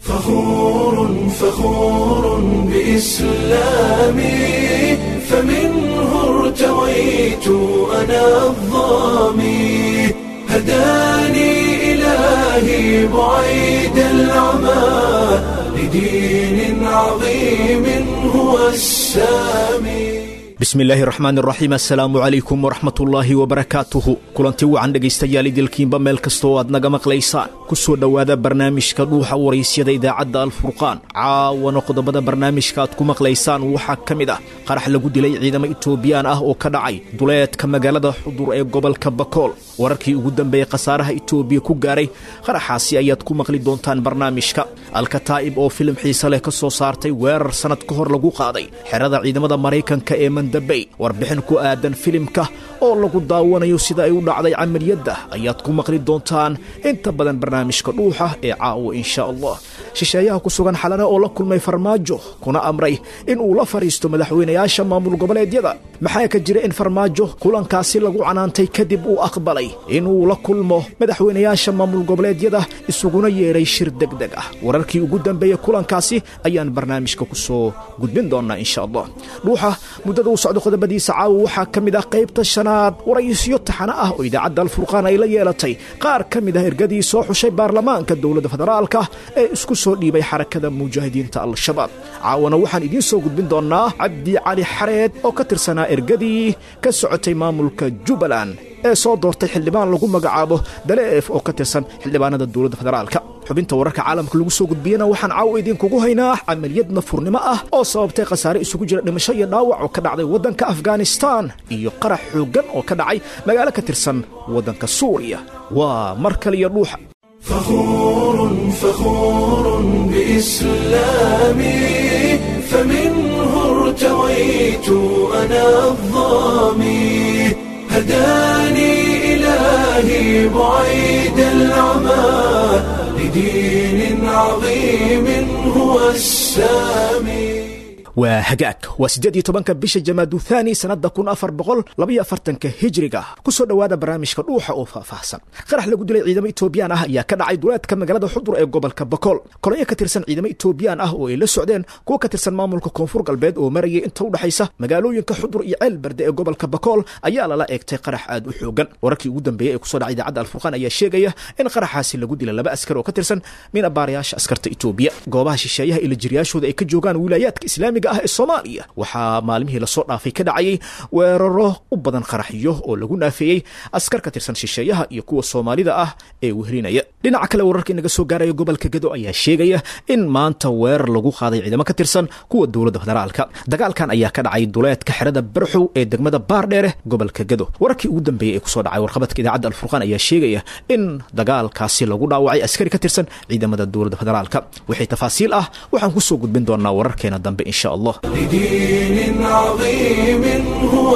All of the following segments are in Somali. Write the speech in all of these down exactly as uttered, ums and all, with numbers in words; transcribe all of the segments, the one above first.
فخور فخور بإسلامي فمنه ارتويت أنا الظامي هداني إلهي بعيد العمى لدين عظيم هو السامي. bismi illaahi raxmaan raxiim assalaamu calaykum waraxmatullaahi wabarakaatuhu kulanti wacan dhegaystayaal idilkiinba meel kasta oo aad naga maqlaysaan ku soo dhowaada barnaamijka dhuuxa waraysyada idaacadda alfurqaan caawana qodobada barnaamijka aad ku maqlaysaan waxaa ka mid ah qarax lagu dilay ciidamo itoobiyaan ah oo ka dhacay duleedka magaalada xudur ee gobolka bakool wararkii ugu dambeeyey khasaaraha itoobiya ku gaaray qaraxaasi ayaad ku maqli doontaan barnaamijka alkataa'ib oo filim xiise leh ka soo saartay weerar sannad ka hor lagu qaaday xerada ciidamada maraykanka ee mandabey warbixin ku aadan filimka oo lagu daawanayo sida ay u dhacday camaliyadda ayaad ku maqli doontaan inta badan barnaamijka dhuuxa ee caawa insha allah shisheeyaha ku sugan xalana oo la kulmay farmaajo kuna amray in uu la fariisto madaxweynayaasha maamul goboleedyada maxaa ka jira in farmaajo kulankaasi lagu canaantay kadib uu aqbalay inuu la kulmo madaxweynayaasha maamul goboleedyada isuguna yeeray shir degdeg ah wararkii ugu dambeeyey kulankaasi ayaan barnaamijka ku soo gudbin doonaa insha allah dhuuxa muddada uu socdo qodobadiisa caawa waxaa ka mid ah qaybta shanaad waraysiyo taxana ah oo idaacadda alfurqaan ay la yeelatay qaar ka mid ah ergadii soo xushay baarlamaanka dowladda federaalka ee isku soo dhiibay xarakada mujaahidiinta al-shabaab caawana waxaan idiin soo gudbin doonaa cabdi cali xareed oo ka tirsanaa ergadii ka socotay maamulka jubbaland ee soo doortay xildhibaan lagu magacaabo daleef oo ka tirsan xildhibaanada dowladda federaalka xubinta wararka caalamka lagu soo gudbiyena waxaan caawa idinkugu haynaa camaliyad nafurnimo ah oo sababtay khasaare isugu jira dhimasho iyo dhaawac oo ka dhacday waddanka afghanistan iyo qarax xooggan oo ka dhacay magaalo ka tirsan waddanka suuriya waa mar kaliya dhuuxa فخور فخور بإسلامي فمنه ارتويت أنا الظامي هداني إلهي بعيد العمى لدين عظيم هو السامي waa hagaag waa siddeed iyo tobanka bisha jamaadu thaani sannadda kun afar boqol labayo afartanka hijriga ku soo dhowaada barnaamijka dhuuxa oo faahfaahsan qarax lagu dilay ciidamo itoobiyaan ah ayaa ka dhacay duleedka magaalada xudur ee gobolka bakool kolonyo ka tirsan ciidamo itoobiyaan ah oo ay la socdeen kuwa ka tirsan maamulka koonfur galbeed oo marayay inta u dhexaysa magaalooyinka xudur iyo ceelberde ee gobolka bakool ayaa lala eegtay qarax aad u xoogan wararkii ugu dambeeyey ee kusoo dhacay idaacadda alfurqaan ayaa sheegaya in qaraxaasi lagu dilay laba askar oo ka tirsan minabaarayaasha askarta itoobiya goobaha shisheeyaha iyo lajiriyaashooda ay ka joogaan wilaayaadka islaamiga ah ee Soomaaliya waxaa maalmihii la soo dhaafay ka dhacay weeraro u badan qaraxyo oo lagu naafeeyay askar ka tirsan shisheeyaha iyo kuwa Soomaalida ah ee wehrinaya dhinaca kale wararka inaga soo gaaraya gobolka Gedo ayaa sheegaya in maanta weerar lagu qaaday ciidamo ka tirsan kuwa dowladda federaalka dagaalkan ayaa ka dhacay duleedka xerada Barxow ee degmada Baardheere gobolka Gedo wararkii ugu dambeeyay ee ku soo dhacay warqabadka idaacadda alfurqaan ayaa sheegaya in dagaalkaasi lagu dhaawacay askari ka tirsan ciidamada dowladda federaalka wixii tafaasiil ah waxaan ku soo gudbin doonaa wararkeena dambe insha Allah لدين عظيم هو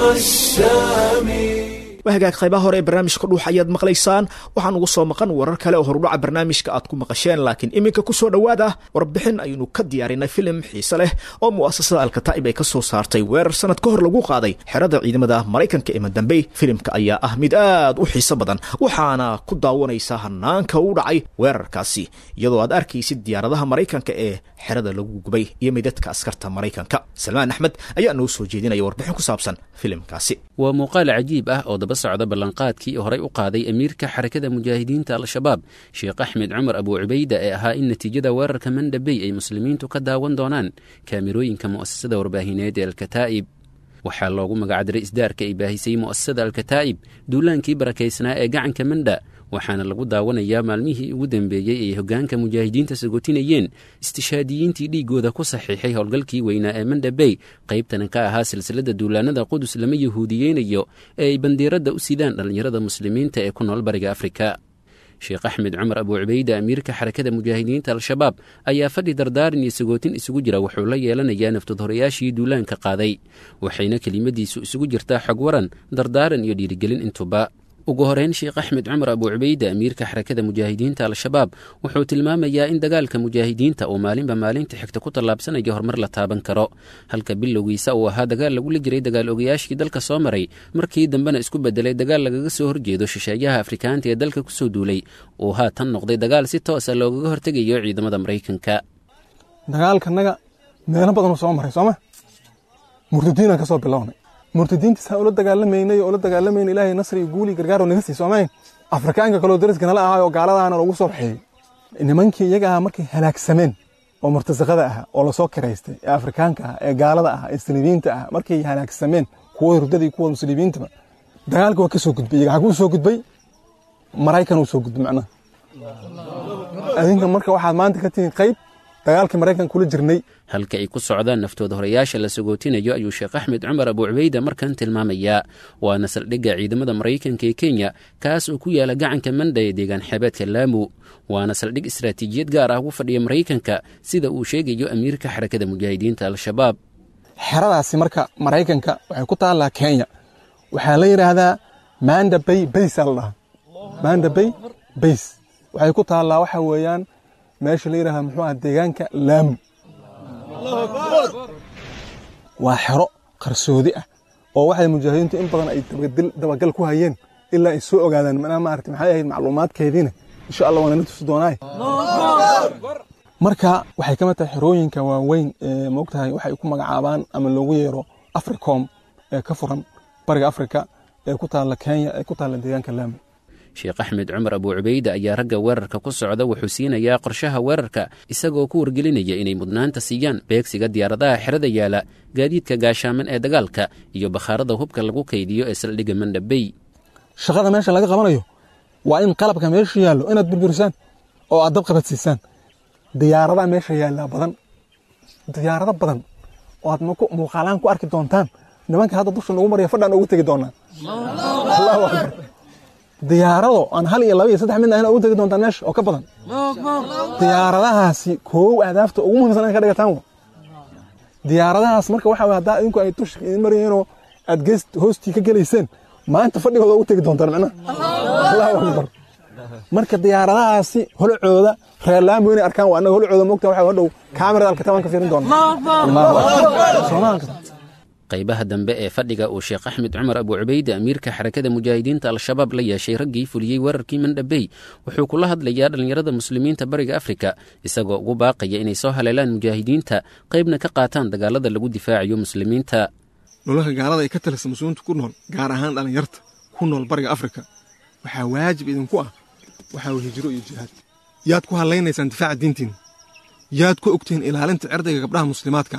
السامي wahagaag qaybaha hore ee barnaamijka dhuuxa ayaad maqlaysaan waxaan ugu soo maqan warar kale oo horudhaca barnaamijka aad ku maqasheen laakiin iminka ku soo dhowaada warbixin aynu ka diyaarinay filim xiise leh oo mu'asasada alkataa'ib ay ka soo saartay weerar sannad ka hor lagu qaaday xerada ciidamada maraykanka ee mandambey filimka ayaa ah mid aad u xiiso badan waxaana ku daawanaysaa hanaanka u dhacay weerarkaasi iyadoo aad arkaysid diyaaradaha maraykanka ee xerada lagu gubay iyo midadka askarta maraykanka salmaan axmed ayaa noo soo jeedinaya warbixin ku saabsan filimkaasi waa muuqaal cajiib ah oo daba socda ballanqaadkii horay u qaaday amiirka xarakada mujaahidiinta al-shabaab sheekh axmed cumar abuu cubayda ee ahaa in natiijada weerarka mandabey ay muslimiintu ka daawan doonaan kaamirooyinka mu'asasada warbaahineed ee alkataa'ib waxaa loogu magacdiray isdaarka ay baahisay mu'asasada alkataa'ib duulaankii barakaysnaa ee gacanka mandha waxaana lagu daawanayaa maalmihii ugu dambeeyey ay hoggaanka mujaahidiinta sagotinayeen istishaadiyiintii dhiiggooda ku saxiixay howlgalkii weynaa ee mandhabey qaybtana ka ahaa silsiladda duulaanada qudus lama yahuudiyeynayo ee ay bandiiradda u sidaan dhallinyarada muslimiinta ee ku nool bariga afrika sheekh axmed cumar abuu cubayda amiirka xarakada mujaahidiinta al-shabaab ayaa fadhi dardaaran iyo sagootin isugu jira wuxuu la yeelanayaa naftadhorayaashii duulaanka qaaday waxayna kelimadiisu isugu jirtaa xog waran dardaaran iyo dhiirigelin intuba ugu horeyn sheekh axmed cumar abu cubayda amiirka xarakada mujaahidiinta al-shabaab wuxuu tilmaamayaa in dagaalka mujaahidiinta uu maalinba maalinta xigta ku tallaabsanayo horumar la taaban karo halka bilowgiisa uu ahaa dagaal lagula jiray dagaal ogayaashii dalka soo maray markii dambena isku bedelay dagaal lagaga soo horjeedo shisheeyaha afrikaanta ee dalka kusoo duulay uu haatan noqday dagaal si toosa loogaga hortegayo ciidamada maraykanka. dagaalkanaga meelo badan soo maray sooma murtadiinaan ka soo bilownay murtadiinta saa ula dagaalameynay oo la dagaalameynay ilaahay nasri iyo guuli gargaar oo naga sii Soomaaliya Afrikaanka kale oo dariska nala ahaa oo gaaladaana lagu soo baxay nimankii iyaga ah markay halaagsameen oo murtasaqada ah oo la soo kireystay ee Afrikaanka ah ee gaalada ah ee Islaamiyiinta ah markay halaagsameen kuwa hurdada iyo kuwa muslimiinta dagaalka waa ka soo gudbay iyaga ku soo gudbay Maraykan uu soo gudbay macna adinka marka waxaad maanta ka tiin qayb dagaalka Maraykan kula jirnay halka ay ku socdaan naftooda horeyaasha la sagootinayo ayuu sheekh axmed cumar abu cubayda markan tilmaamayaa waana saldhigga ciidamada Maraykanka ee Kenya kaas oo ku yaala gacanka Manda ee deegaan xeebeedka Lamu waana saldhig istiraatiijiyad gaar ah ugu fadhiya Maraykanka sida uu sheegayo amiirka xarakada mujaahidiinta al-shabaab. xeradaasi marka Maraykanka waxay ku taalaa Kenya waxaa la yiraahdaa Manda Bay Base Allah Manda Bay Base waxay ku taalaa waxa weeyaan meesha la yiraahdo muxuu ah deegaanka Lamu waa xero qarsoodi ah oo waxay mujaahidiintu in badan ay dabagal ku hayeen ilaa ay soo ogaadaan macnaha ma aragtay maxay ahayd macluumaadkeediina insha Allah waana tusi doonaa marka waxay ka mid tahay xerooyinka waaweyn ee moogtahay waxay ku magacaabaan ama loogu yeero Africom ee ka furan bariga Afrika ee ku taala Kenya ee ku taala deegaanka Lamu. sheekh axmed cumar abu cubayda ayaa ragga weerarka ku socda wuxuu siinayaa qorshaha weerarka isagoo ku wargelinaya inay mudnaanta siiyaan beegsiga diyaaradaha xerada yaala gaadiidka gaashaaman ee dagaalka iyo bakhaarada hubka lagu kaydiyo ee saldhigga Manda Bay. shaqada meesha laga qabanayo waa in qalabka meesha yaalo inaad burburisaan oo aad dab qabadsiisaan diyaaradaha meesha yaala badan diyaarado badan oo aad muuqaalaan ku arki doontaan nimanka hadda dusha nagu mariya fadhan ugu tagi doonaan Allahu akbar diyaarado aan hal iyo laba iyo saddex mid ahna ugu tagi doontaan meesha oo ka badan diyaaradahaasi koow ahdaafta ugu muhiimsan ay ka dhigataan diyaaradahaas marka waxa way hadaa idinku ay tush in marayeen oo aad geest hostii ka galeyseen maanta fadhigooda ugu tagi doontaan macna Allahu akbar marka diyaaradahaasi holcooda reer Lamu inay arkaan waa anaga holcooda moogta waxa wadhow kaamirada alkataban ka fiirin doonaa Allahu akbar Soomaaliya qaybaha dambe ee fadhiga uu sheekh axmed cumar abu cubayda amiirka xarakada mujaahidiinta al-shabaab la yeeshay raggii fuliyey weerarkii Manda Bay wuxuu kula hadlayaa dhalinyarada muslimiinta bariga Afrika isagoo ugu baaqaya inay soo haleelaan mujaahidiinta qaybna ka qaataan dagaalada lagu difaaciyo muslimiinta. nolosha gaalada ay ka talisa muslimiinta ku nool gaar ahaan dhalinyarta ku nool bariga Afrika waxaa waajib idinku ah waxaa hijro iyo jihaad yaad ku haleynaysan difaaca diintiin yaad ku ogtiin ilaalinta cirdiga gabdhaha muslimaadka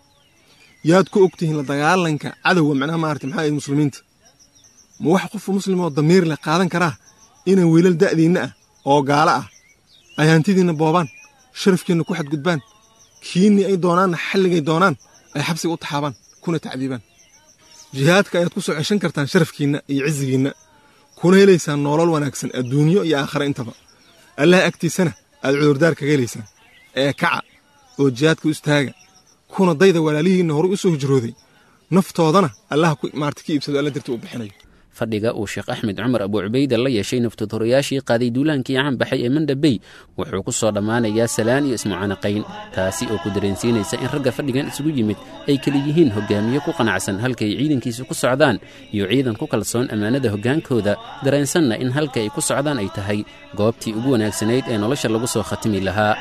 yaad ku ogtiin la dagaalanka cadawga macnaha ma aragtay maxay muslimiinta ma wax qof muslim oo damiir leh qaadan kara inay wiilal da'diina ah oo gaala ah ay hantidiina boobaan sharafkiina ku xadgudbaan kiini ay doonaan xalligay doonaan ay xabsiga u taxaabaan kuna tacdiibaan jihaadka ayaad ku soo ceshan kartaan sharafkiina iyo cizigiina kuna helaysaan nolol wanaagsan adduunyo iyo aakhira intaba Allah agtiisana aad cudurdaar kaga helaysaan ee kaca oo jihaadka u istaaga kuna dayda walaalihiina hore u soo hijrooday naftoodana Allah ku maartay iibsado alla dirta u bixinayo. fadhiga uu sheekh axmed cumar abu cubayda la yeeshay naftood horeyaashii qaaday duulaankii caan baxay ee Manda Bay wuxuu ku soo dhamaanayaa salaan iyo ismucaanaqayn taasi oo ku dareensiinaysa in ragga fadhigan isugu yimid ay kala yihiin hogaamiye ku qanacsan halka ay ciidankiisu ku socdaan iyo ciidan ku kalsoon ammaanada hogaankooda dareensanna in halka ay ku socdaan ay tahay goobtii ugu wanaagsanayd ee nolosha lagu soo khatimi lahaa.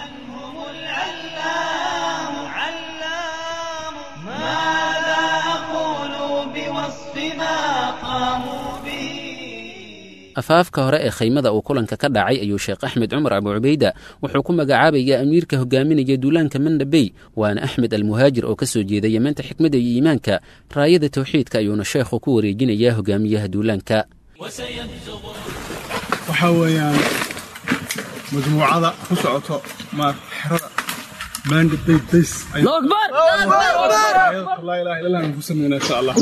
afaafka hore ee khaymada uu kulanka ka dhacay ayuu sheekh axmed cumar abu cubayda wuxuu ku magacaabayaa amiirka hogaaminaya duulaanka Manda Bay waana axmed almuhaajir oo ka soo jeeda Yemenka xikmada iyo iimaanka raayada tawxiidka ayuuna sheekhu ku wareejinayaa hogaamiyaha duulaanka. waxa weeyaan majmuucada ku socoto ma xerada Manda Bay Base Allahu akbar la ilaha illa allah musamina insha Allah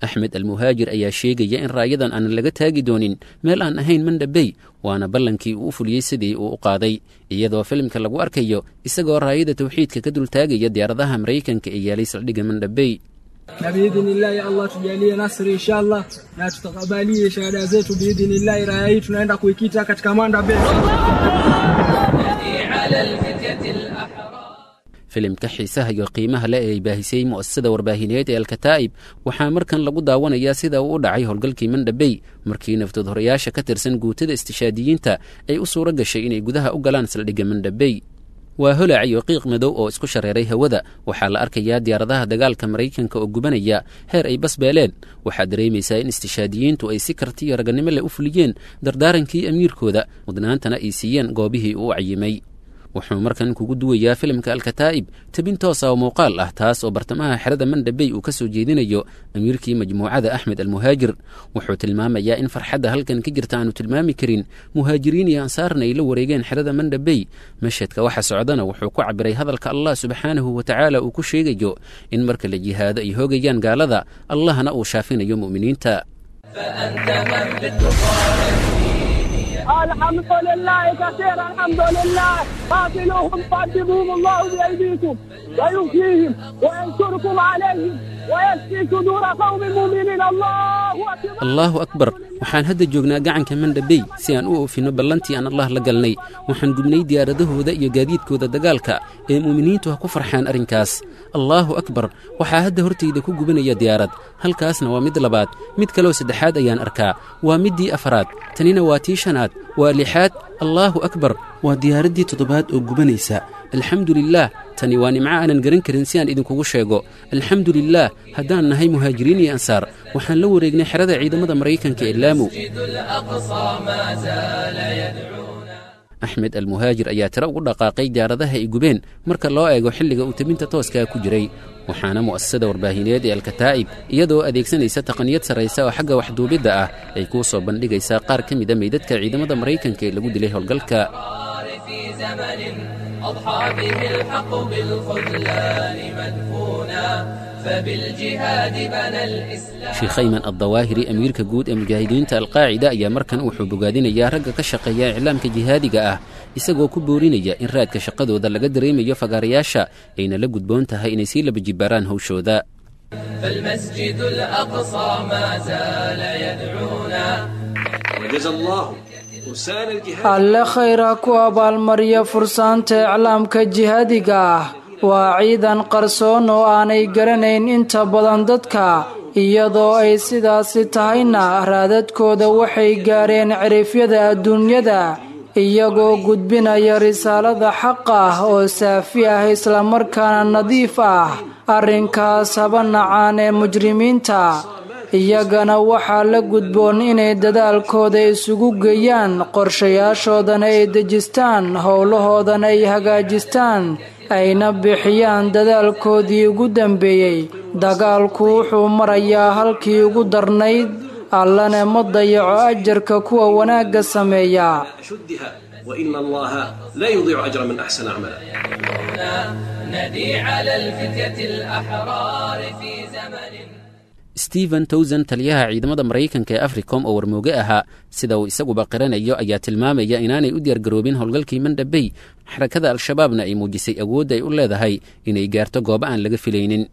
axmed almuhaajir ayaa sheegaya in raayadan aanan laga taagi doonin meel aan ahayn mandhabey waana ballankii uu u fuliyey sidii uu u qaaday iyadoo filimka lagu arkayo isagoo raayada tawxiidka ka dultaagaya diyaaradaha maraykanka ee yaalay saldhigga mandhabey. na biidhnillahi Allah tujalie nasri inshallah na tutakabalie shahada zetu biidhnillahi. Raya hii tunaenda kuikita katika mandhabey. filimka xiisaha iyo qiimaha le ee baahisay mu'asasada warbaahineed ee alkataa'ib waxaa markan lagu daawanayaa sida uu u dhacay howlgalkii mandhabey markii naftood horayaasha ka tirsan guutada istishaadiyiinta ay u suuro gashay inay gudaha u galaan saldhigga mandhabey. waa holac iyo qiiq madow oo isku shareeray hawada. waxaa la arkayaa diyaaradaha dagaalka maraykanka oo gubanaya heer ay basbeeleen. waxaad dareemaysaa in istishaadiyiintu ay si karti iyo raganimo leh u fuliyeen dardaarankii amiirkooda mudnaantana ay siiyeen goobihii uu cayimay. wuxuu markan kugu duwayaa filimka alkataa'ib tabin toosa oo muuqaal ah taas oo bartamaha xerada mandhabey uu ka soo jeedinayo amiirkii majmuucada axmed almuhaajir. wuxuu tilmaamayaa in farxadda halkan ka jirta aanu tilmaami karin muhaajiriin iyo ansaarna ay la wareegeen xerada mandhabey. mashhadka waxa socdana wuxuu ku cabiray hadalka allah subxaanahu wa tacaala uu ku sheegayo in marka la jihaado ay hoogayaan gaalada allahna uu shaafinayo mu'miniinta. الحمد لله كثيرا الحمد لله. قاتلوهم قاتلوهم الله بأيديكم ويؤتيهم وينصركم عليهم ويشفي صدور قوم مؤمنين. الله أكبر الله أكبر. waxaan hadda joognaa gacanka mandhabey si aan u oofino ballantii aan allah la galnay. waxaan gubnay diyaaradahooda iyo gaadiidkooda dagaalka ee mu'miniintu ha ku farxaan arrinkaas. allahu akbar. waxaa hadda hortayda ku gubanaya diyaarad. halkaasna waa mid labaad. mid kaloo saddexaad ayaan arkaa. waa middii afaraad. tanina waa tii shanaad. waa lixaad. allaahu akbar. waa diyaaraddii toddobaad oo gubanaysa. alxamdu lilaah. tani waa nimco aanan garan karin si aan idinkugu sheego. alxamdu lilaah. haddaan nahay muhaajiriin iyo ansaar waxaan la wareegnay xerada ciidamada maraykanka ee laamu. axmed almuhaajir ayaa tiro ugu dhaqaaqay diyaaradaha ay gubeen marka loo eego xilliga uu tabinta tooskaa ku jiray. waxaana mu'asasada warbaahineed ee alkataa'ib iyadoo adeegsanaysa taqniyad sarraysa oo xagga waxduubidda ah ay kuu soo bandhigaysaa qaar ka mida meydadka ciidamada maraykanka ee lagu dilay howlgalka. أضحى به الحق بالخذلان مدفونا فبالجهاد بنى الإسلام. شيخ أيمن الظواهري أمير كجود المجاهدين القاعدة أيا مركن وحو بوغادين يا رجا كشقيا إعلام كجهادي جاه isagoo ku boorinaya in raadka shaqadooda laga dareemayo fagaarayaasha ayna la gudboon tahay inay sii laba jibaaraan hawshooda. فالمسجد الأقصى ما زال يدعونا وجزا الله alle khayra ku abaalmariya fursaanta iclaamka jihaadiga ah. waa ciidan qarsoon oo aanay garanayn inta badan dadka. iyadoo ay sidaasi tahayna raadadkooda waxay gaareen cirifyada adduunyada iyagoo gudbinaya risaalada xaqa ah oo saafi ah islamarkaana nadiif ah. arrinkaas haba nacaan ee mujrimiinta. iyagana waxaa la gudboon inay dadaalkooda isugu geeyaan qorshayaashoodana ay dejistaan howlahoodana ay hagaajistaan ayna bixiyaan dadaalkoodii ugu dambeeyey. dagaalku wuxuu marayaa halkii ugu darnayd allana ma dayaco ajarka kuwa wanaagga sameeya. وإن الله لا يضيع أجر من أحسن عملا. ندي على الفتية الأحرار في زمن. stephen towson taliyaha ciidamada maraykanka ee africom oo warmooge ahaa sida uu isaguba qiranayo ayaa tilmaamaya inaanay u diyaargaroobin howlgalkii mandhabey. xarakada al-shabaabna ay muujisay awoodda ay u leedahay inay gaarto goobo aan laga filaynin.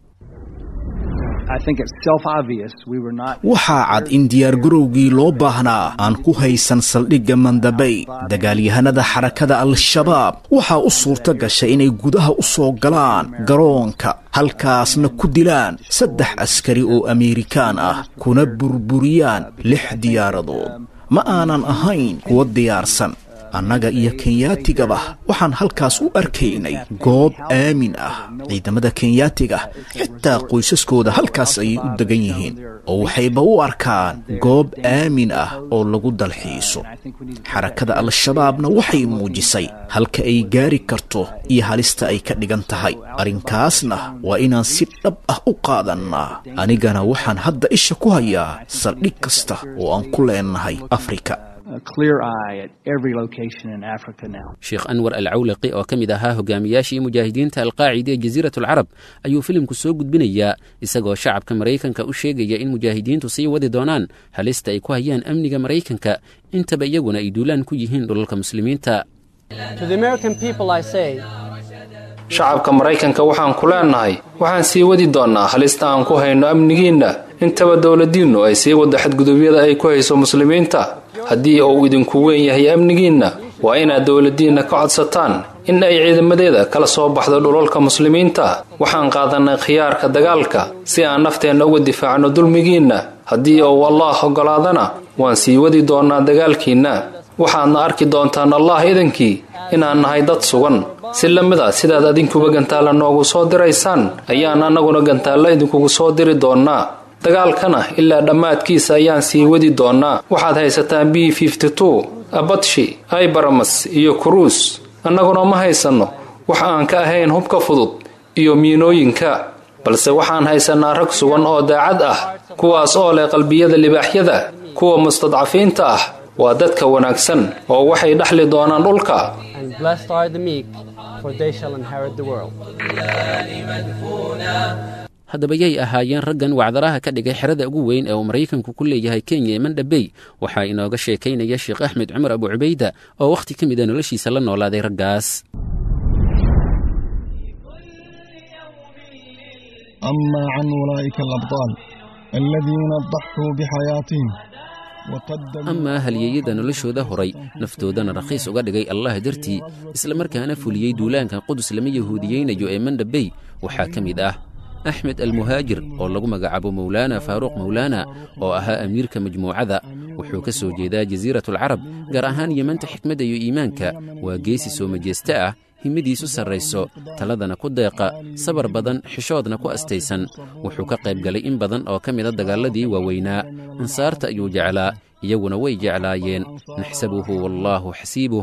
waxaa cad in diyaargarowgii loo baahnaa aan ku haysan saldhigga mandhabey. dagaalyahanada xarakada al-shabaab waxaa u suurto gashay inay gudaha u soo galaan garoonka halkaasna ku dilaan saddex askari oo ameerikaan ah kuna burburiyaan lix diyaaradood. ma aanan ahayn kuwa diyaarsan. annaga iyo kenyaatigaba waxaan halkaas u arkaynay goob aamin ah. ciidamada kenyaatiga xitaa qoysaskooda halkaas ayay u degan yihiin oo waxayba u arkaan goob aamin ah oo lagu dalxiiso. xarakada al-shabaabna waxay muujisay halka ay gaari karto iyo halista ay ka dhigan tahay. arrinkaasna waa inaan si dhab ah u qaadannaa. anigana waxaan hadda isha ku hayaa saldhig kasta oo aan ku leenahay afrika. sheekh anwar alcawlaqi oo ka mid ahaa hogaamiyaashii mujaahidiinta alqaacida ee jasiirat alcarab ayuu filimku soo gudbinayaa isagoo shacabka maraykanka u sheegaya in mujaahidiintu sii wadi doonaan halista ay ku hayaan amniga maraykanka intaba iyaguna ay duulaan ku yihiin dhulalka muslimiinta. shacabka maraykanka waxaan ku leenahay waxaan sii wadi doonnaa halista aan ku hayno amnigiinna intaba dowladdiinnu ay sii waddo xadgudubyada ay ku hayso muslimiinta. haddii uu idinku weyn yahay amnigiinna waa inaad dowladdiinna ka codsataan in ay ciidamadeeda kala soo baxdo dhulalka muslimiinta. waxaan qaadannay khiyaarka dagaalka si aan nafteenna uga difaacno dulmigiinna. haddii uu allaah oggolaadana waan sii wadi doonnaa dagaalkiinna. waxaadna arki doontaan allah idankii inaan nahay dad sugan. si la mid a sidaad adinkuba gantaalla noogu soo diraysaan ayaan annaguna gantaalla idinkugu soo diri doonnaa. dagaalkana ilaa dhammaadkiisa ayaan sii wadi doonnaa. waxaad haysataan b abatshi aybaramas iyo kuruus. annaguna ma haysanno wax aan ka ahayn hubka fudud iyo miinooyinka, balse waxaan haysannaa rag sugan oo daacad ah, kuwaas oo leh qalbiyada libaaxyada. kuwa mustadcafiinta ah waa dadka wanaagsan oo waxay dhaxli doonaan dhulka. haddaba yay ahaayeen raggan wacdaraha ka dhigay xerada ugu weyn ee uu maraykanku ku leeyahay kenya ee mandhabey? waxaa inooga sheekaynaya sheekh axmed cumar abu cubayda oo wakhti ka mida noloshiisa la noolaaday raggaas. أما عن أولئك الأبطال الذين ضحوا بحياتهم amaa halyeeyada noloshooda horay naftoodana rakhiis uga dhigay allah dartii islamarkaana fuliyey duulaanka qudus lama yahuudiyeynayo ee mandhabey waxaa ka mid ah axmed almuhaajir oo lagu magacaabo mawlaana faaruuq mawlaana oo ahaa amiirka majmuucada. wuxuu ka soo jeedaa jasiiratulcarab gaar ahaan yemanta xikmadda iyo iimaanka. waa geesi soo majeeste ah, himadiisu sarrayso, taladana ku deeqa, sabar badan, xishoodna ku astaysan. wuxuu ka qayb galay in badan oo ka mida dagaaladii waaweynaa. ansaarta ayuu jeclaa, iyaguna way jeclaayeen. naxsabuhu wallaahu xasiibuh.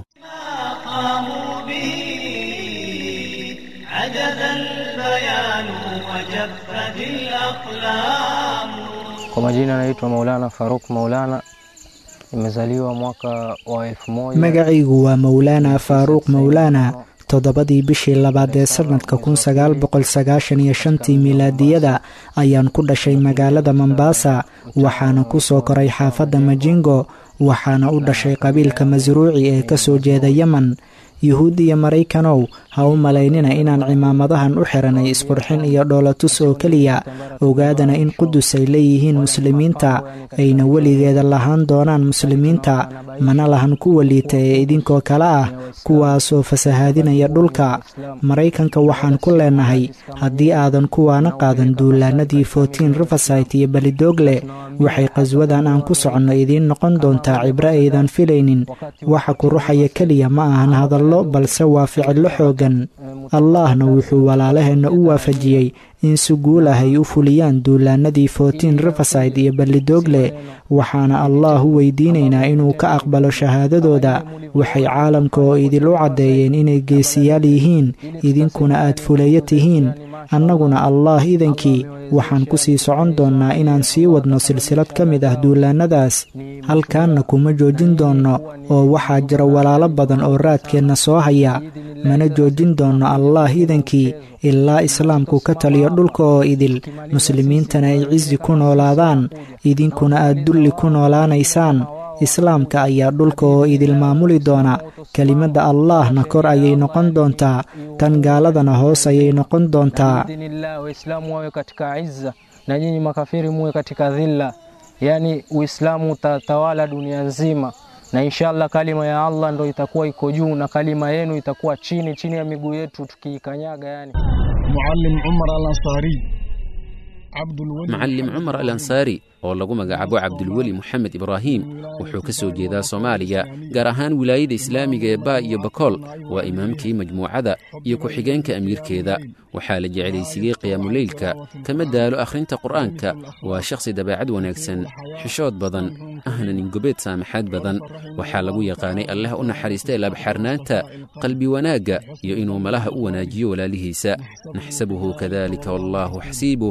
Kwa majina naitwa Maulana Faruq Maulana. Nimezaliwa mwaka wa elfu moja. Magacaygu waa Maulana Faruq Maulana. toddobadii bishii labaad ee sanadka kun sagaal boqol sagaashan iyo shantii miilaadiyada ayaan ku dhashay magaalada Mombasa, waxaana ku soo koray xaafadda Majingo, waxaana u dhashay qabiilka Masruuci ee ka soo jeeda Yemen. yuhuud iyo Maraykanow, ha u malaynina inaan cimaamadahan u xiranay isqurxin iyo dhoolatus oo keliya. ogaadana in qudus ay leeyihiin muslimiinta, ayna weligeeda lahaan doonaan muslimiinta, mana lahan kuwa liita ee idinkoo kale ah, kuwaasoo fasahaadinaya dhulka. Maraykanka waxaan ku leenahay, haddii aadan kuwaana qaadan duulaanadii fourteen Riverside iyo Balidoogle, waxay qaswadan aan ku soconno idiin noqon doontaa cibro aydan filaynin. waxa ku ruxaya keliya ma ahan hadallo, balse waa ficillo xoogan. allahna wuxuu walaalaheenna u waafajiyey in si guul ah ay u fuliyaan duulaanadii fourteen Riverside iyo Balidoogle, waxaana allah u weydiinaynaa inuu ka aqbalo shahaadadooda. waxay caalamka oo idil u caddeeyeen inay geesiyaal yihiin, idinkuna aad fuleeyo tihiin. annaguna allah idankii waxaan ku sii socon doonnaa inaan sii wadno silsilad ka mid ah duulaannadaas. halkaanna kuma joojin doonno, oo waxaa jira walaalo badan oo raadkeenna soo haya. mana joojin doonno allah idankii ilaa islaamku ka taliyo dhulka oo idil, muslimiintana ay cizi ku noolaadaan, idinkuna aad dulli ku noolaanaysaan. islaamka ayaa dhulka oo idil maamuli doona. kelimadda allahna kor ayay noqon doontaa, tan gaaladana hoos ayay noqon doontaa. Waislamu wawe katika izza na nyinyi makafiri muwe katika dhilla. Yani Uislamu utatawala dunia nzima, na inshallah kalima ya Allah ndo itakuwa iko juu na kalima yenu itakuwa chini chini ya miguu yetu tukikanyaga. Yani Muallim Umar al-Ansari macallim cumar al ansaari oo lagu magacaabo cabdulweli moxamed ibraahim wuxuu ka soo jeedaa soomaaliya, gaar ahaan wilaayada islaamiga ee baa iyo bakool. waa imaamkii majmuucada iyo ku-xigeenka amiirkeeda. waxaa la jeclaysiiyey qiyaamuleylka, kama daalo akhrinta qur'aanka. waa shakhsi dabeecad wanaagsan, xishood badan, ahna ningobeed saamaxaad badan. waxaa lagu yaqaanay allah u naxariista ilaabxarnaanta, qalbi wanaagga, iyo inuu malaha u wanaajiyo walaalihiisa. naxsabuhu kadalika wallaahu xasiibuh.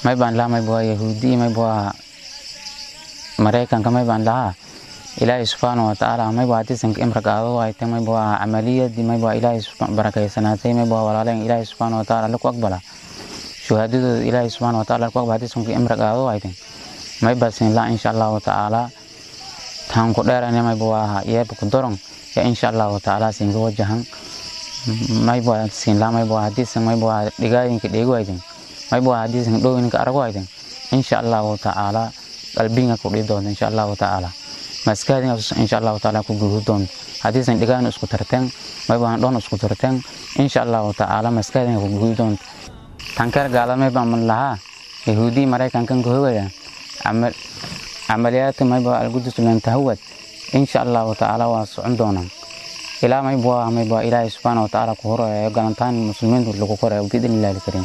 may baan lahaa may bua yahuudi may bua maraykanka may baan lahaa ilaahay subxaana wa tacaala may bua hadiisanka imra qaado haytay may bua camaliyadii may bua ilaahay barakaysanaatay may bua walaaleen ilaahay subxaana wa tacaala laku aqbala shuhaadadooda ilaahay subxaana wa tacaala laku aqbala hadiisanka imra qaado haytay may basin laa insha allahu tacaala taan ku dheerane may bua yeeba ku doron ya insha allahu tacaala siinka wajahan may bua siin laa may bua hadiisan may bua dhigaayinka dheego haytay may bua hadiisan dhooyinka arago haytay insha allahu tacaala qalbiga ku dhii doonta insha allahu tacaala maskaadina insha allahu tacaala ku guuhu doonta hadiisan dhigaan isku tarteen may bua dhoon isku tarteen insha allahu tacaala maskaadina ku guuhu doonta tankar gaala may baa man lahaa yahuudi maraykankan ku hogaya amal amaliyaadka may bua algudus lan tahawad insha allahu tacaala waa socon doonaan ilaa may bua may bua ilaahay subxaana wa tacaala ku horayo galantaan muslimiintu lagu korayo biidin illaahi alkariim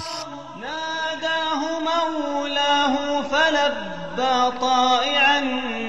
فلبى طائعا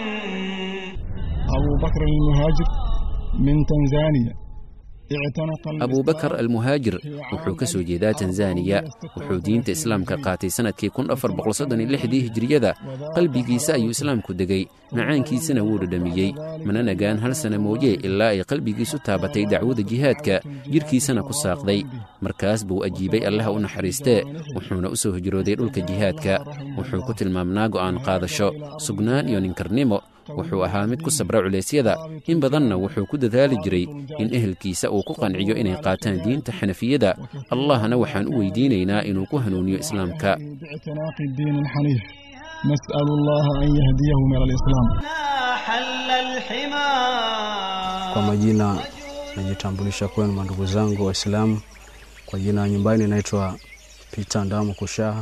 أبو بكر المهاجر من تنزانيا أبو بكر المهاجر wuxuu ka soo jeedaa Tanzania wuxuu diinta islaamka qaatay sanadkii kun afar boqol soddon iyo lix hijriyada qalbigiisa ayuu islaamku degay macaankiisana wuu dhadhamiyey mana nagaan hal sana mooye ilaa ay qalbigiisu taabatay dacwada jihaadka jirkiisana ku saaqday markaas buu ajiibay Allah u naxariistee wuxuuna u soo hijrooday dhulka jihaadka wuxuu ku tilmaamnaa go'aan qaadasho sugnaan iyo ninkarnimo wuxuu ahaa mid ku sabra culeysyada in badanna wuxuu ku dadaali jiray in ehelkiisa uu ku qanciyo inay qaataan diinta xanafiyada allahna waxaan u weydiinaynaa inuu ku hanuuniyo islaamka نسأل الله أن يهديهم إلى الإسلام. Kwa majina najitambulisha kwenu mandugu zangu Waislamu. Kwa jina nyumbani naitwa Peter Ndamu Kushaha.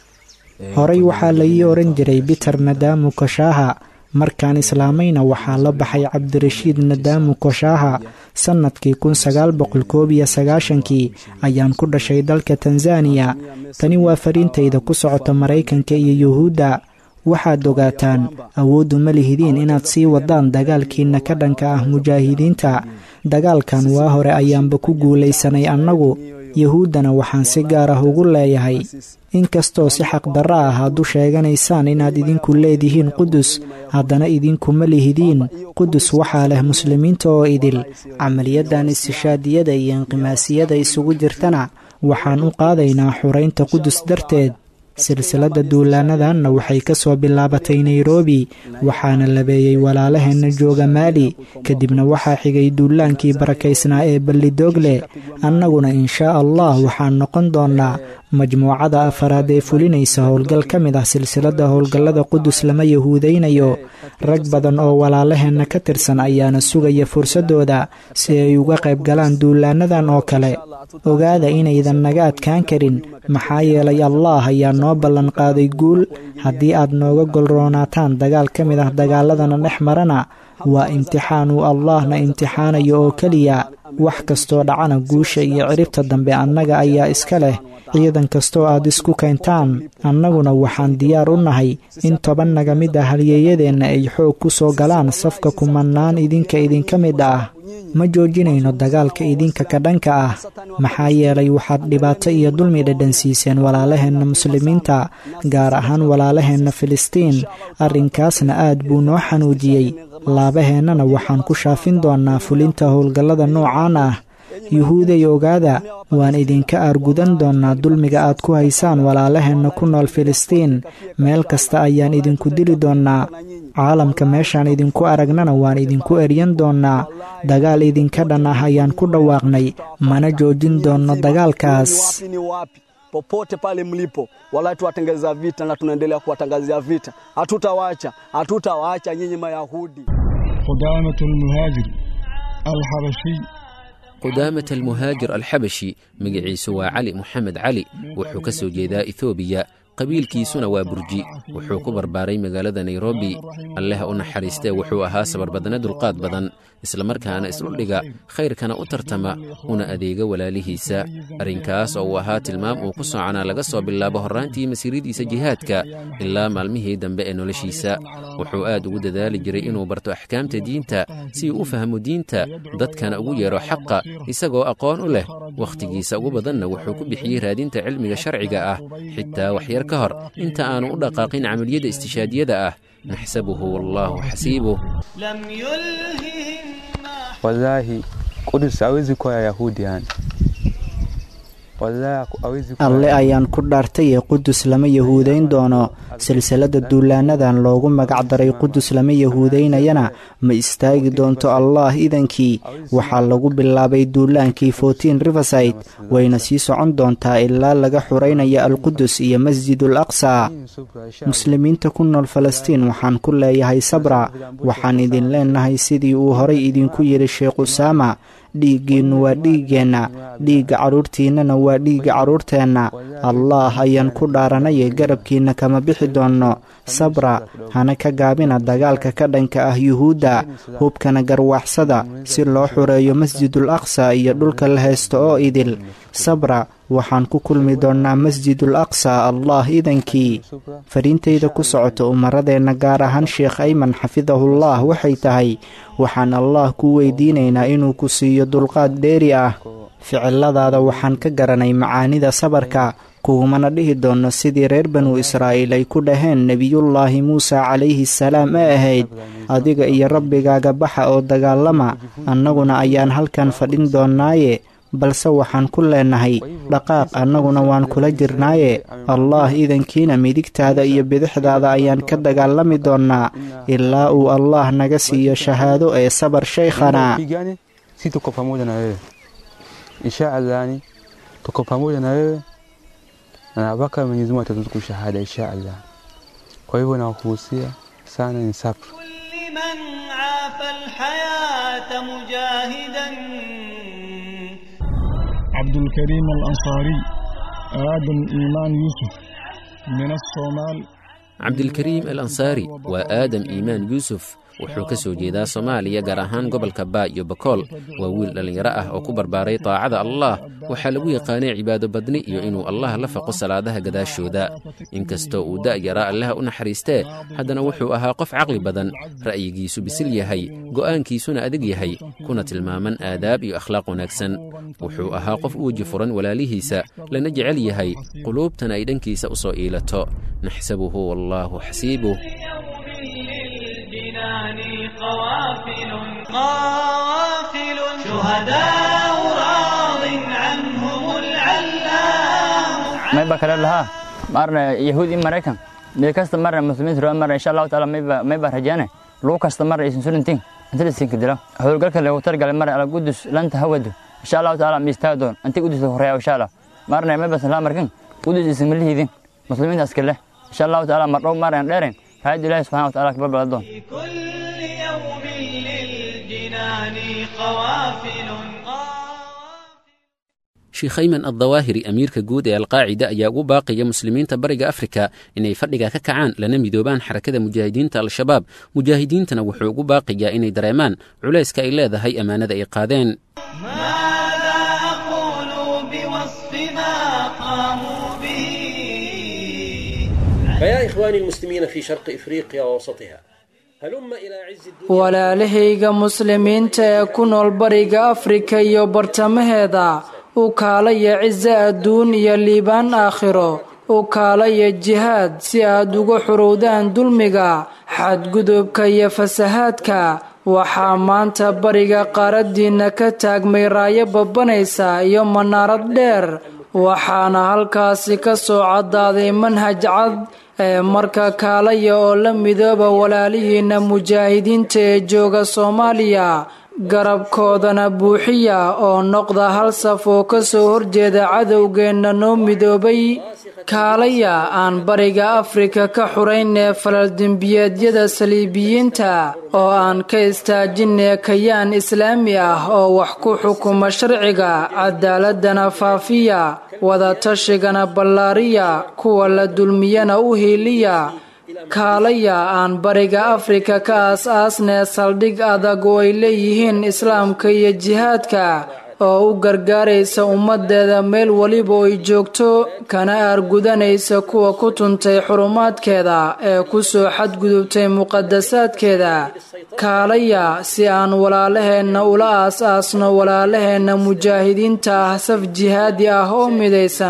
Horay waxaa la ii oran jiray Peter Nadamu Kushaha. markaan islaamayna waxaa la baxay Cabdirashiid Nadamu Kushaha. sanadkii kun sagaal boqol koob iyo sagaashankii ayaan ku dhashay dalka Tanzania. tani waa fariintayda ku socota Maraykanka iyo Yuhuudda. waxaad ogaataan awooddu ma lihidiin inaad sii wadaan dagaalkiina ka dhanka ah mujaahidiinta. dagaalkan waa hore ayaanba ku guulaysanay annagu. yahuuddana waxaan si gaar ah ugu leeyahay inkastoo si xaq darro ah aad u sheeganaysaan inaad idinku leedihiin qudus, haddana idinkuma lihidiin. qudus waxaa leh muslimiinta oo idil. camaliyadan istishaadiyada iyo inqimaasiyada isugu jirtana waxaan u qaadaynaa xuraynta qudus darteed. silsiladda duulaanadanna waxay ka soo bilaabatay Nairobi waxaana labeeyey walaalaheenna jooga Maali. kadibna waxaa xigay duulaankii barakaysnaa ee Ballidogle. annaguna inshaa Allah waxaan noqon doonaa majmuucada afaraad ee fulinaysa howlgal ka mid ah silsiladda howlgallada qudus lama yahuudaynayo. rag badan oo walaalaheenna ka tirsan ayaana sugaya fursadooda si ay uga qayb galaan duulaanadan oo kale. ogaada inaydan naga adkaan karin maxaa yeelay Allah ayaa noo ballan qaaday guul. haddii aad nooga golroonaataan dagaal ka mid ah dagaaladana dhex marana waa imtixaan uu Allahna imtixaanayo oo keliya. wax kastoo dhacana guusha iyo ciribta dambe annaga ayaa iska leh. ciidan kastoo aad isku keentaan annaguna waxaan diyaar u nahay in toban naga mid ah halyeeyadeenna ay xoog ku soo galaan safka kumannaan idinka idinka mid ah. ma joojinayno dagaalka idinka ka dhanka ah maxaa yeelay waxaad dhibaato iyo dulmi dhadhansiiseen walaalaheenna muslimiinta, gaar ahaan walaalaheenna Filistiin. arrinkaasna aad buu noo xanuujiyey. laabaheennana waxaan ku shaafin doonaa fulinta howlgallada noocaan ah. yuhuuday ogaada waan idinka aargudan doonaa dulmiga aad ku haysaan walaalaheenna ku nool Filistiin. meel kasta ayaan idinku dili doonaa. caalamka meeshaan idinku aragnana waan idinku eryan doonaa. dagaal idinka dhan ah ayaan ku dhawaaqnay, mana joojin doonno dagaalkaas. popote pale mlipo, wala tuwatangazia vita na tunaendelea kuwatangazia vita. hatutawaacha hatutawaacha nyinyi Mayahudi. قدامة المهاجر الحبشي قدامة المهاجر الحبشي مقعيس وعلي محمد علي وحو كسو جيدا إثوبيا qabiilkiisuna waa burji. wuxuu ku barbaaray magaalada Nairobi. Allah u naxariistay wuxuu ahaa sabar badana dulqaad badan, isla markaana isdhuldhiga khayrkana u tartama una adeega walaalihiisa. arrinkaas oo uu ahaa tilmaam uu ku soconaa laga soo bilaabo horraantii masiiradiisa jihaadka ilaa maalmihii dambe ee noloshiisa. wuxuu aad ugu dadaali jiray inuu barto axkaamta diinta si uu u fahmo diinta, dadkana ugu yeero xaqa isagoo aqoon u leh. wakhtigiisa ugu badanna wuxuu ku bixiyey raadinta cilmiga sharciga ah, xitaa waxyar ka hor inta aanu u dhaqaaqin camaliyadda istishaadiyada ah naxsabuhu wallaahu xasiibuh wallaahi qudus hawezi kuwa yahudi yani alle ayaan ku dhaartay ee qudus lama yahuudayn doono silsilada duulaanadan loogu magac daray qudus lama yahuudaynayana ma istaagi doonto allaah idankii waxaa lagu bilaabay duulaankii fourteen riverside wayna sii socon doontaa ilaa laga xuraynaya alqudus iyo masjidul aqsa muslimiinta ku nool falastiin waxaan ku leeyahay sabra waxaan idin leenahay sidii uu horay idinku yidhi sheekh usaama dhiiggiinnu waa dhiiggeenna dhiigga carruurtiinnana waa dhiigga carruurteenna allaah ayaan ku dhaaranayee garabkiinna kama bixi doonno sabra hana ka gaabina dagaalka ka dhanka ah yuhuudda hubkana garwaaxsada si loo xureeyo masjidul aqsa iyo dhulka la haysto oo idil sabra waxaan ku kulmi doonnaa masjidul aqsa allaah idankii fariintayda ku socota umaradeenna gaar ahaan sheekh ayman xafidahullah waxay tahay waxaan allaah ku weydiinaynaa inuu ku siiyo dulqaad dheeri ah ficiladaada waxaan ka garanay macaanida sabarka kugumana dhihi doonno sidii reer banu israa'iil ay ku dhaheen nebiyullaahi muuse calayhi salaam ee ahayd adiga iyo rabbigaaga baxa oo dagaalama annaguna ayaan halkan fadhin doonnaaye balse waxaan ku leenahay dhaqaaq annaguna waan kula jirnaaye allaah idankiina midigtaada iyo bidixdaada ayaan ka dagaalami doonnaa ilaa uu allaah naga siiyo shahaado ee sabar shaykhana mpaka Mwenyezi Mungu atatupa shahada insha Allah. Kwa hivyo nawahusia sana ni sabr. liman afa alhayat mujahidan Abdul Karim al-Ansari Adam Iman Yusuf min as-Somal cabdilkariim al ansaari waa aadam iimaan yuusuf wuxuu ka soo jeedaa soomaaliya gaar ahaan gobolka baa iyo bakool waa wiil dhallinyaro ah oo ku barbaaray taacada allah waxaa lagu yaqaanay cibaado badni iyo inuu allah la faqo salaadaha gadaashooda inkastoo uu da'yaraa allaha u naxariistee haddana wuxuu ahaa qof caqli badan ra'yigiisu bisil yahay go'aankiisuna adag yahay kuna tilmaaman aadaab iyo akhlaaq wanaagsan wuxuu ahaa qof u weji furan walaalihiisa lana jecel yahay quluubtana ay dhankiisa u soo iilato naxsabuhu wallaahu xasiibuh قوافل قوافل شهداء راض عنهم العلام ما يبقى كلام لها مرة يهودي أمريكا بكست مرة مسلمين ترى مرة إن شاء الله تعالى ما يبقى ما يبقى رجانة لو كست مرة يسنسون تين أنت لسه كده هو قالك لو ترجع المرة على قدس لن تهوده إن شاء الله تعالى ميستادون أنت قدس هريا إن شاء الله مرة ما يبقى سلام أمريكا قدس اسم الله ذي مسلمين أسكله إن شاء الله تعالى مرة مرة دارين فهذه الله سبحانه وتعالى كبر بلدهم sheekh ayman addawaahiri amiirka guud ee alqaacida ayaa ugu baaqaya muslimiinta bariga afrika inay fadhiga ka kacaan lana midoobaan xarakada mujaahidiinta al-shabaab mujaahidiintana wuxuu ugu baaqayaa inay dareemaan culayska ay leedahay ammaanada ay qaadeen فيا إخواني المسلمين في شرق إفريقيا ووسطها walaalahayga muslimiinta ee ku nool bariga afrika iyo bartamaheeda u kaalaya ciso adduun iyo liibaan aakhiro u kaalaya jihaad si aad uga xurowdaan dulmiga xadgudubka iyo fasahaadka waxaa maanta bariga qaaraddiinna ka taagmay raayo babbanaysa iyo manaarad dheer waxaana halkaasi ka soo caddaaday manhaj cad ee marka kaalaya oo la midooba walaalihiinna mujaahidiinta ee jooga soomaaliya garabkoodana buuxiya oo noqda hal saf oo ka soo horjeeda cadowgeenna noo midoobay kaalaya aan bariga afrika ka xuraynee falaldembiyeedyada saliibiyiinta oo aan ka istaajinee kayaan islaami ah oo wax ku xukuma sharciga cadaaladana faafiya wadaatashigana ballaariya kuwa la dulmiyana u hiiliya kaalaya aan bariga afrika ka aas-aasnee saldhig adag oo ay leeyihiin islaamka iyo jihaadka oo u gargaaraysa ummaddeeda meel weliba ay joogto kana aargudanaysa kuwa ku tuntay xurumaadkeeda ee ku soo xadgudubtay muqadasaadkeeda kaalaya si aan walaalaheenna ula aas-aasno walaalaheenna mujaahidiinta ah saf jihaadi ah oo midaysan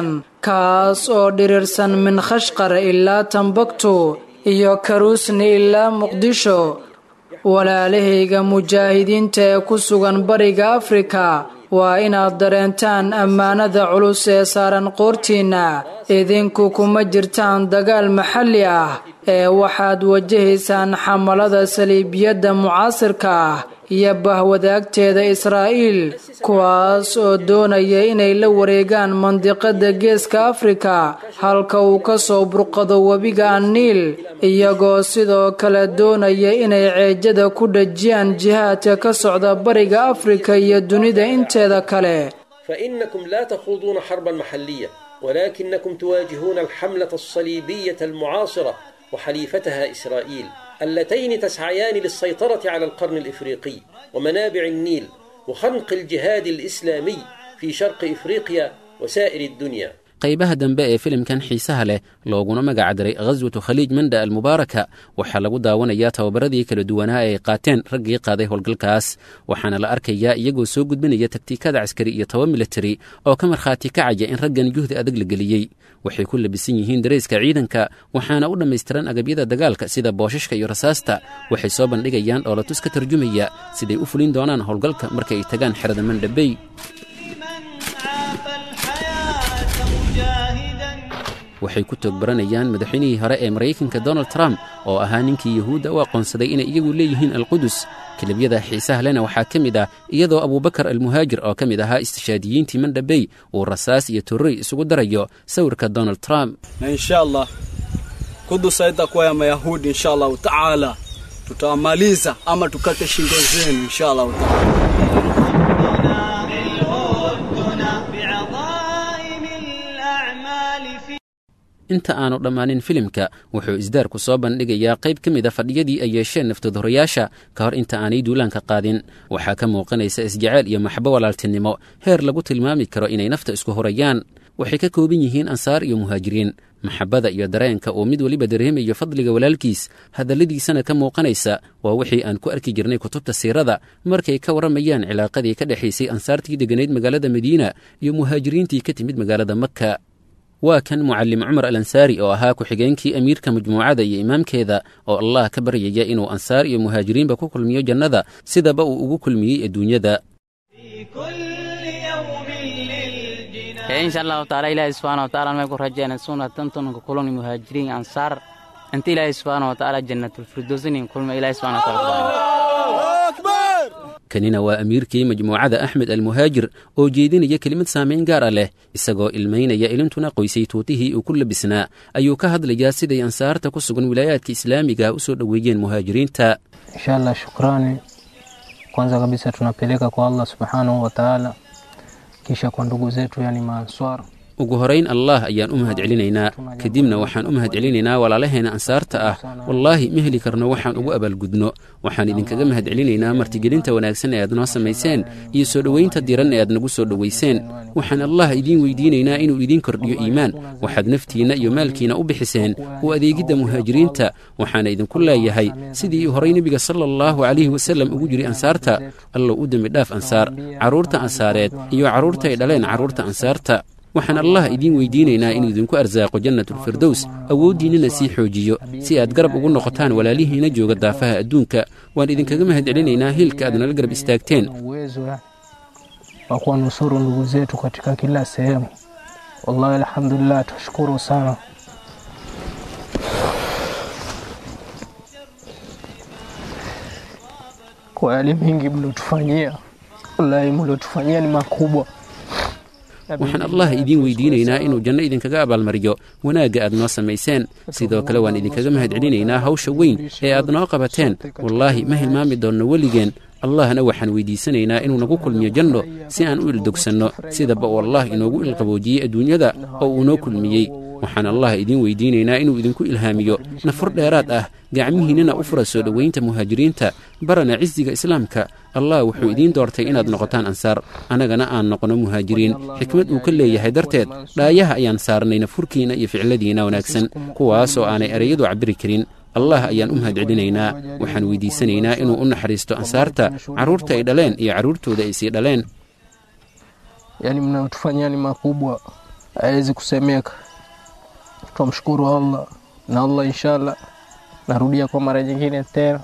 kaas oo dhirirsan min khashqar ilaa tambaktu iyo karuusni ilaa muqdisho. walaalahayga mujaahidiinta ee ku sugan bariga afrika waa inaad dareentaan ammaanada culus ee saaran qoortiinna. idinku kuma jirtaan dagaal maxalli ah ee waxaad wajahaysaan xamalada saliibiyadda mucaasirka ah iyo bahwadaagteeda Israa'iil, kuwaas oo doonaya inay la wareegaan mandiqada geeska Afrika halka uu ka soo burqado webiga Niil, iyagoo sidoo kale doonaya inay ceejada ku dhajiyaan jihaadka ka socda bariga Afrika iyo dunida inteeda kale. فإنكم لا تخوضون حربا محلية، ولكنكم تواجهون الحملة الصليبية المعاصرة وحليفتها إسرائيل، اللتين تسعيان للسيطرة على القرن الإفريقي ومنابع النيل وخنق الجهاد الإسلامي في شرق إفريقيا وسائر الدنيا. qaybaha dambe ee filimkan xiisaha leh looguna magacdaray ghaswatu khaliij manda almubaaraka waxaa lagu daawanayaa tababaradii kala duwanaa ay qaateen raggii qaaday howlgalkaas, waxaana la arkayaa iyagoo soo gudbinaya taktiikada caskari iyo taba militari oo ka markhaati kacaya in raggan juhdi adag la geliyey. waxay ku labisan yihiin dareyska ciidanka, waxaana u dhammaystiran agabyada dagaalka sida boosashka iyo rasaasta. waxay soo bandhigayaan dhoolatus ka tarjumaya siday u fulin doonaan howlgalka marka ay tagaan xerada mandhabey. waxay ku toogbaranayaan madaxweynihii hore ee maraykanka Donald Trump oo ahaa ninkii yahuudda u aqoonsaday inay iyagu leeyihiin alqudus. kalabyada xiisaha lena waxaa ka mid ah iyadoo abubakar almuhaajir oo ka mid ahaa istishaadiyiintii mandhabey uu rasaas iyo torrey isugu darayo sawirka Donald Trump. na insha Allah kudus itakuwa ya Mayahudi insha Allah taala, tutamaliza ama tukate shingo zenu insha Allah taala. inta aanu dhammaanin filimka wuxuu isdaarku soo bandhigayaa qayb ka mid a fadhiyadii ay yeesheen naftadohorayaasha ka hor inta aanay duulaanka qaadin. waxaa ka muuqanaysa isjacayl iyo maxbo walaaltinimo heer lagu tilmaami karo inay nafta isku horayaan. waxay ka kooban yihiin ansaar iyo muhaajiriin. maxabada iyo dareenka uu mid weliba dareemayo fadliga walaalkiis hadalladiisana ka muuqanaysa waa wixii aan ku arki jirnay kutubta siirada markay ka warramayaan cilaaqadii ka dhexaysay ansaartii degganayd magaalada madiina iyo muhaajiriintii ka timid magaalada makka. waa kan mucallim cumar alansaari oo ahaa ku-xigeenkii amiirka majmuucada iyo imaamkeeda oo allah ka baryaya inuu ansaar iyo muhaajiriinba ku kulmiyo jannada sidaba uu ugu kulmiyey adduunyada. insha allahu taala ilaahi subxaana wa taala may ku rajeena sunatantunka kulani muhaajiriin ansaar inta ilaahi subxaana wa taala jannatulfirdowsinin kulma ilaahi subxaana wa taala. kanina waa amiirkii majmuucada axmed almuhaajir oo jeedinaya kelimad saamayn gaara leh, isagoo ilmaynaya ilintuna qoysay tuutihii uu ku labisnaa ayuu ka hadlayaa siday ansaarta ku sugan wilaayaadka islaamiga u soo dhoweeyeen muhaajiriinta. insha Allah shukrani kwanza kabisa tunapeleka kwa Allah subhanahu wa ta'ala, kisha kwa ndugu zetu yani maanswar. ugu horayn allah ayaan u mahad celinaynaa, kadibna waxaan u mahad celinaynaa walaalaheena ansaarta ah. wallaahi ma heli karno waxaan ugu abaalgudno. waxaan idinkaga mahad celinaynaa martigelinta wanaagsan ee aad noo samayseen iyo soo dhowaynta diran ee aad nagu soo dhowayseen. waxaan allah idiin weydiinaynaa inuu idiin kordhiyo iimaan. waxaad naftiinna iyo maalkiina u bixiseen u adeegidda muhaajiriinta. waxaana idinku leeyahay sidii horay nebiga sala allahu calayhi wasallam ugu jiri ansaarta, allow u dembi dhaaf ansaar, carruurta ansaareed iyo carruurta ay dhaleen carruurta ansaarta. waxaan allah idiin weydiinaynaa inuu idinku arsaaqo jannatulfirdows, awooddiinnana sii xoojiyo si aad garab ugu noqotaan walaalihiina jooga daafaha adduunka. waan idinkaga mahad celinaynaa hilka aad nala garab istaagteen wa kuwanusuru ndugu zetu katika kila sehemu. wallahi alhamdulillah, tushukuru sana. kwa yale mingi mlotufanyia, wallahi mlotufanyia ni makubwa. waxaan allah idiin weydiinaynaa inuu janno idinkaga abaalmariyo wanaagga aad noo samayseen. sidoo kale waan idinkaga mahad celinaynaa hawsha weyn ee aad noo qabateen. wallaahi ma hilmaami doonno weligeen. allahna waxaan weydiisanaynaa inuu nagu kulmiyo janno si aan u ildogsanno sidaba uu allah inoogu ilqaboojiyey adduunyada oo uu noo kulmiyey. waxaan allah idiin weydiinaynaa inuu idinku ilhaamiyo nafur dheeraad ah, gacmihiinnana u fura soo dhowaynta muhaajiriinta, barana cisiga islaamka. allah wuxuu idiin doortay inaad noqotaan ansaar, annagana aan noqono muhaajiriin. xikmad uu ka leeyahay darteed dhaayaha ayaan saarnay nafurkiinna iyo ficiladiinna wanaagsan, kuwaas oo aanay ereyadu cabbiri karin. allah ayaan u mahad celinaynaa. waxaan weydiisanaynaa inuu u naxariisto ansaarta, carruurta ay dhaleen iyo carruurtooda ay sii dhaleen. yani mnatufanyia ni makubwa, haiwezi kusemeka. Tumshukuru Allah na Allah inshallah narudia kwa mara nyingine tena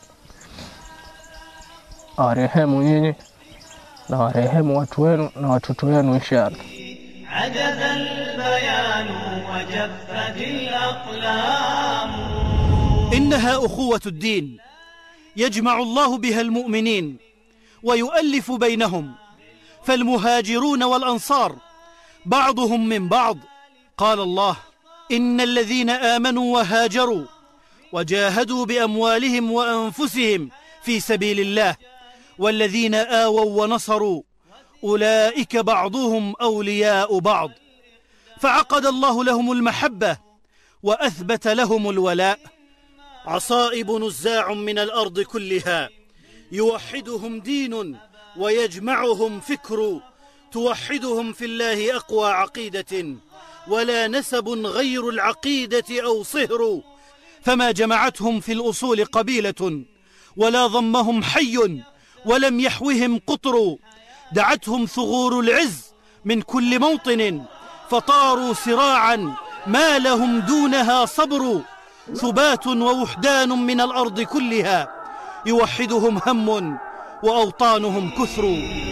arehemu nyinyi na warehemu watu wenu na watoto wenu inshallah. عجز البيان وجفت الأقلام. إنها أخوة الدين يجمع الله بها المؤمنين ويؤلف بينهم، فالمهاجرون والأنصار بعضهم من بعض. قال الله: إن الذين آمنوا وهاجروا وجاهدوا بأموالهم وأنفسهم في سبيل الله والذين آووا ونصروا أولئك بعضهم أولياء بعض، فعقد الله لهم المحبة وأثبت لهم الولاء. عصائب نزاع من الأرض كلها يوحدهم دين ويجمعهم فكر، توحدهم في الله أقوى عقيدة ولا نسب غير العقيدة أو صهر، فما جمعتهم في الأصول قبيلة ولا ضمهم حي ولم يحوهم قطر، دعتهم ثغور العز من كل موطن فطاروا سراعا ما لهم دونها صبر، ثبات ووحدان من الأرض كلها يوحدهم هم وأوطانهم كثر.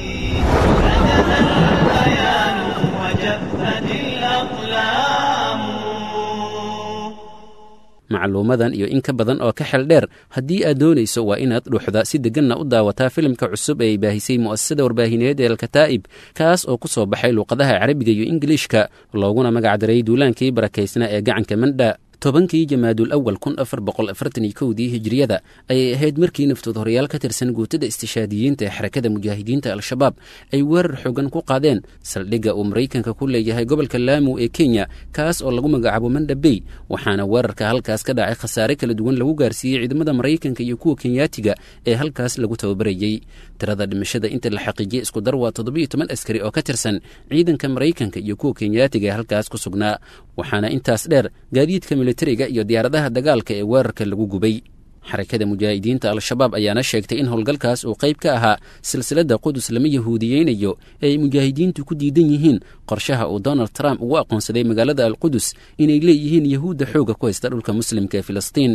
البيان وجفت الأقلام. macluumadan iyo in ka badan oo ka xel dheer haddii aad doonayso waa inaad dhuuxda si deganna u daawataa filimka cusub ee ay baahisay mu'asasada warbaahineed ee alkataa'ib, kaas oo ku soo baxay luuqadaha carabiga iyo ingiliishka, looguna magacdaray duulaankii barakaysnaa ee gacanka mandha. tobankii jamaadul awal kun afar boqol afartan iyo kowdii hijriyada ayay ahayd markii naftood horyaal ka tirsan guutada istishaadiyiinta ee xarakada mujaahidiinta al-shabaab ay weerar xogan ku qaadeen saldhigga uu maraykanka ku leeyahay gobolka laamu ee kenya, kaas oo lagu magacaabo mandha bay, waxaana weerarka halkaas ka dhacay khasaare kala duwan lagu gaarsiiyey ciidamada maraykanka iyo kuwa kenyaatiga ee halkaas lagu tababarayey. tirada dhimashada inta la xaqiijiyey isku dar waa toddobiyo toban askari oo ka tirsan ciidanka maraykanka iyo kuwa kenyaatiga ee halkaas ku sugnaa, waxaana intaas dheer gaadiidka militariga iyo diyaaradaha dagaalka ee weerarka lagu gubay. xarakada mujaahidiinta al-shabaab ayaana sheegtay in howlgalkaas uu qayb ka ahaa silsiladda qudus lama yahuudiyeynayo ee ay mujaahidiintu ku diidan yihiin qorshaha uu donald trump ugu aqoonsaday magaalada alqudus inay leeyihiin yahuudda xooga ku haysta dhulka muslimka ee filistiin.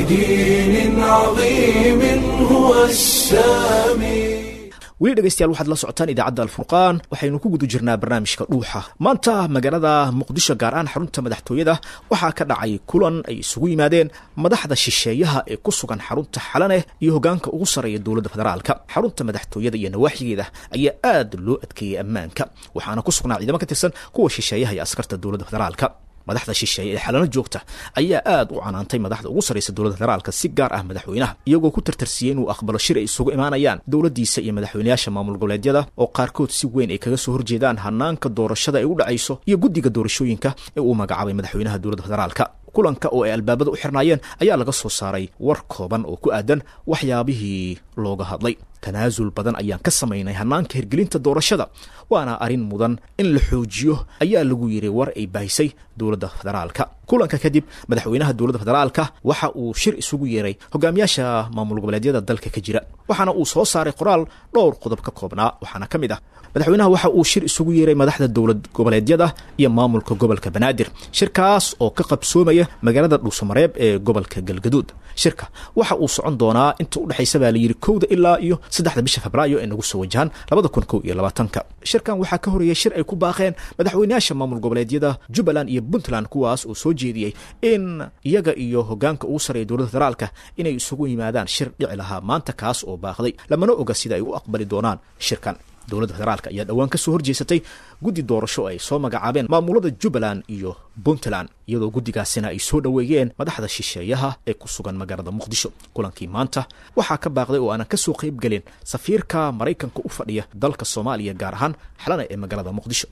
weli dhegaystayaal waxaad la socotaan idaacadda alfurqaan, waxaynu ku guda jirnaa barnaamijka dhuuxa. maanta magaalada muqdisho gaar ahaan xarunta madaxtooyada waxaa ka dhacay kulan ay isugu yimaadeen madaxda shisheeyaha ee ku sugan xarunta xalaneh iyo hoggaanka ugu sarreeya dowladda federaalka. xarunta madaxtooyada iyo nawaaxigeeda ayaa aad loo adkeeyey ammaanka, waxaana ku sugnaa ciidamo ka tirsan kuwa shisheeyaha iyo askarta dowladda federaalka. madaxda shisheeye ee xalano joogta ayaa aad u canaantay madaxda ugu sarraysa dowladda federaalka, si gaar ah madaxweynaha, iyagoo ku tartarsiyey inuu aqbalo shir ay isugu imaanayaan dowladdiisa iyo madaxweynayaasha maamul goboleedyada oo qaarkood si weyn ay kaga soo horjeedaan hanaanka doorashada ay u dhacayso iyo guddiga doorashooyinka ee uu magacaabay madaxweynaha dowladda federaalka. kulanka oo ay albaabada u xirnaayeen ayaa laga soo saaray war kooban oo ku aadan waxyaabihii looga hadlay. tanaasul badan ayaan ka samaynay hanaanka hirgelinta doorashada, waana arrin mudan in la xoojiyo ayaa lagu yidhi war ay baahisay dowladda federaalka. kulanka kadib madaxweynaha dowladda federaalka waxa uu shir isugu yeeray hogaamiyaasha maamul goboleedyada dalka ka jira, waxaana uu soo saaray qoraal dhowr qodob ka koobnaa. waxaana ka mid ah madaxweynaha waxa uu shir isugu yeeray madaxda dowlad goboleedyada iyo maamulka gobolka banaadir, shirkaas oo ka qabsoomaya magaalada dhuusamareeb ee gobolka galgaduud. shirka waxa uu socon doonaa inta u dhexaysa baa la yidhi kowda ilaa iyo saddexda bisha febraayo ee nagu soo wajahan labada kun kow iyo labaatanka. shirkan waxaa ka horeeyey shir ay ku baaqeen madaxweynayaasha maamul goboleedyada jubbaland iyo puntland, kuwaas oo soo jeediyey in iyaga iyo hoggaanka ugu sarreeya dowladda federaalka inay isugu yimaadaan shir dhici lahaa maanta, kaas oo baaqday. lamana oga sida ay u aqbali doonaan shirkan. dowladda federaalka ayaa dhowaan ka soo horjeesatay guddi doorasho ay soo magacaabeen maamulada jubbaland iyo puntland, iyadoo guddigaasina ay soo dhoweeyeen madaxda shisheeyaha ee ku sugan magaalada muqdisho. kulankii maanta waxaa ka baaqday oo aanan ka soo qayb gelin safiirka maraykanka u fadhiya dalka soomaaliya, gaar ahaan xalana ee magaalada muqdisho.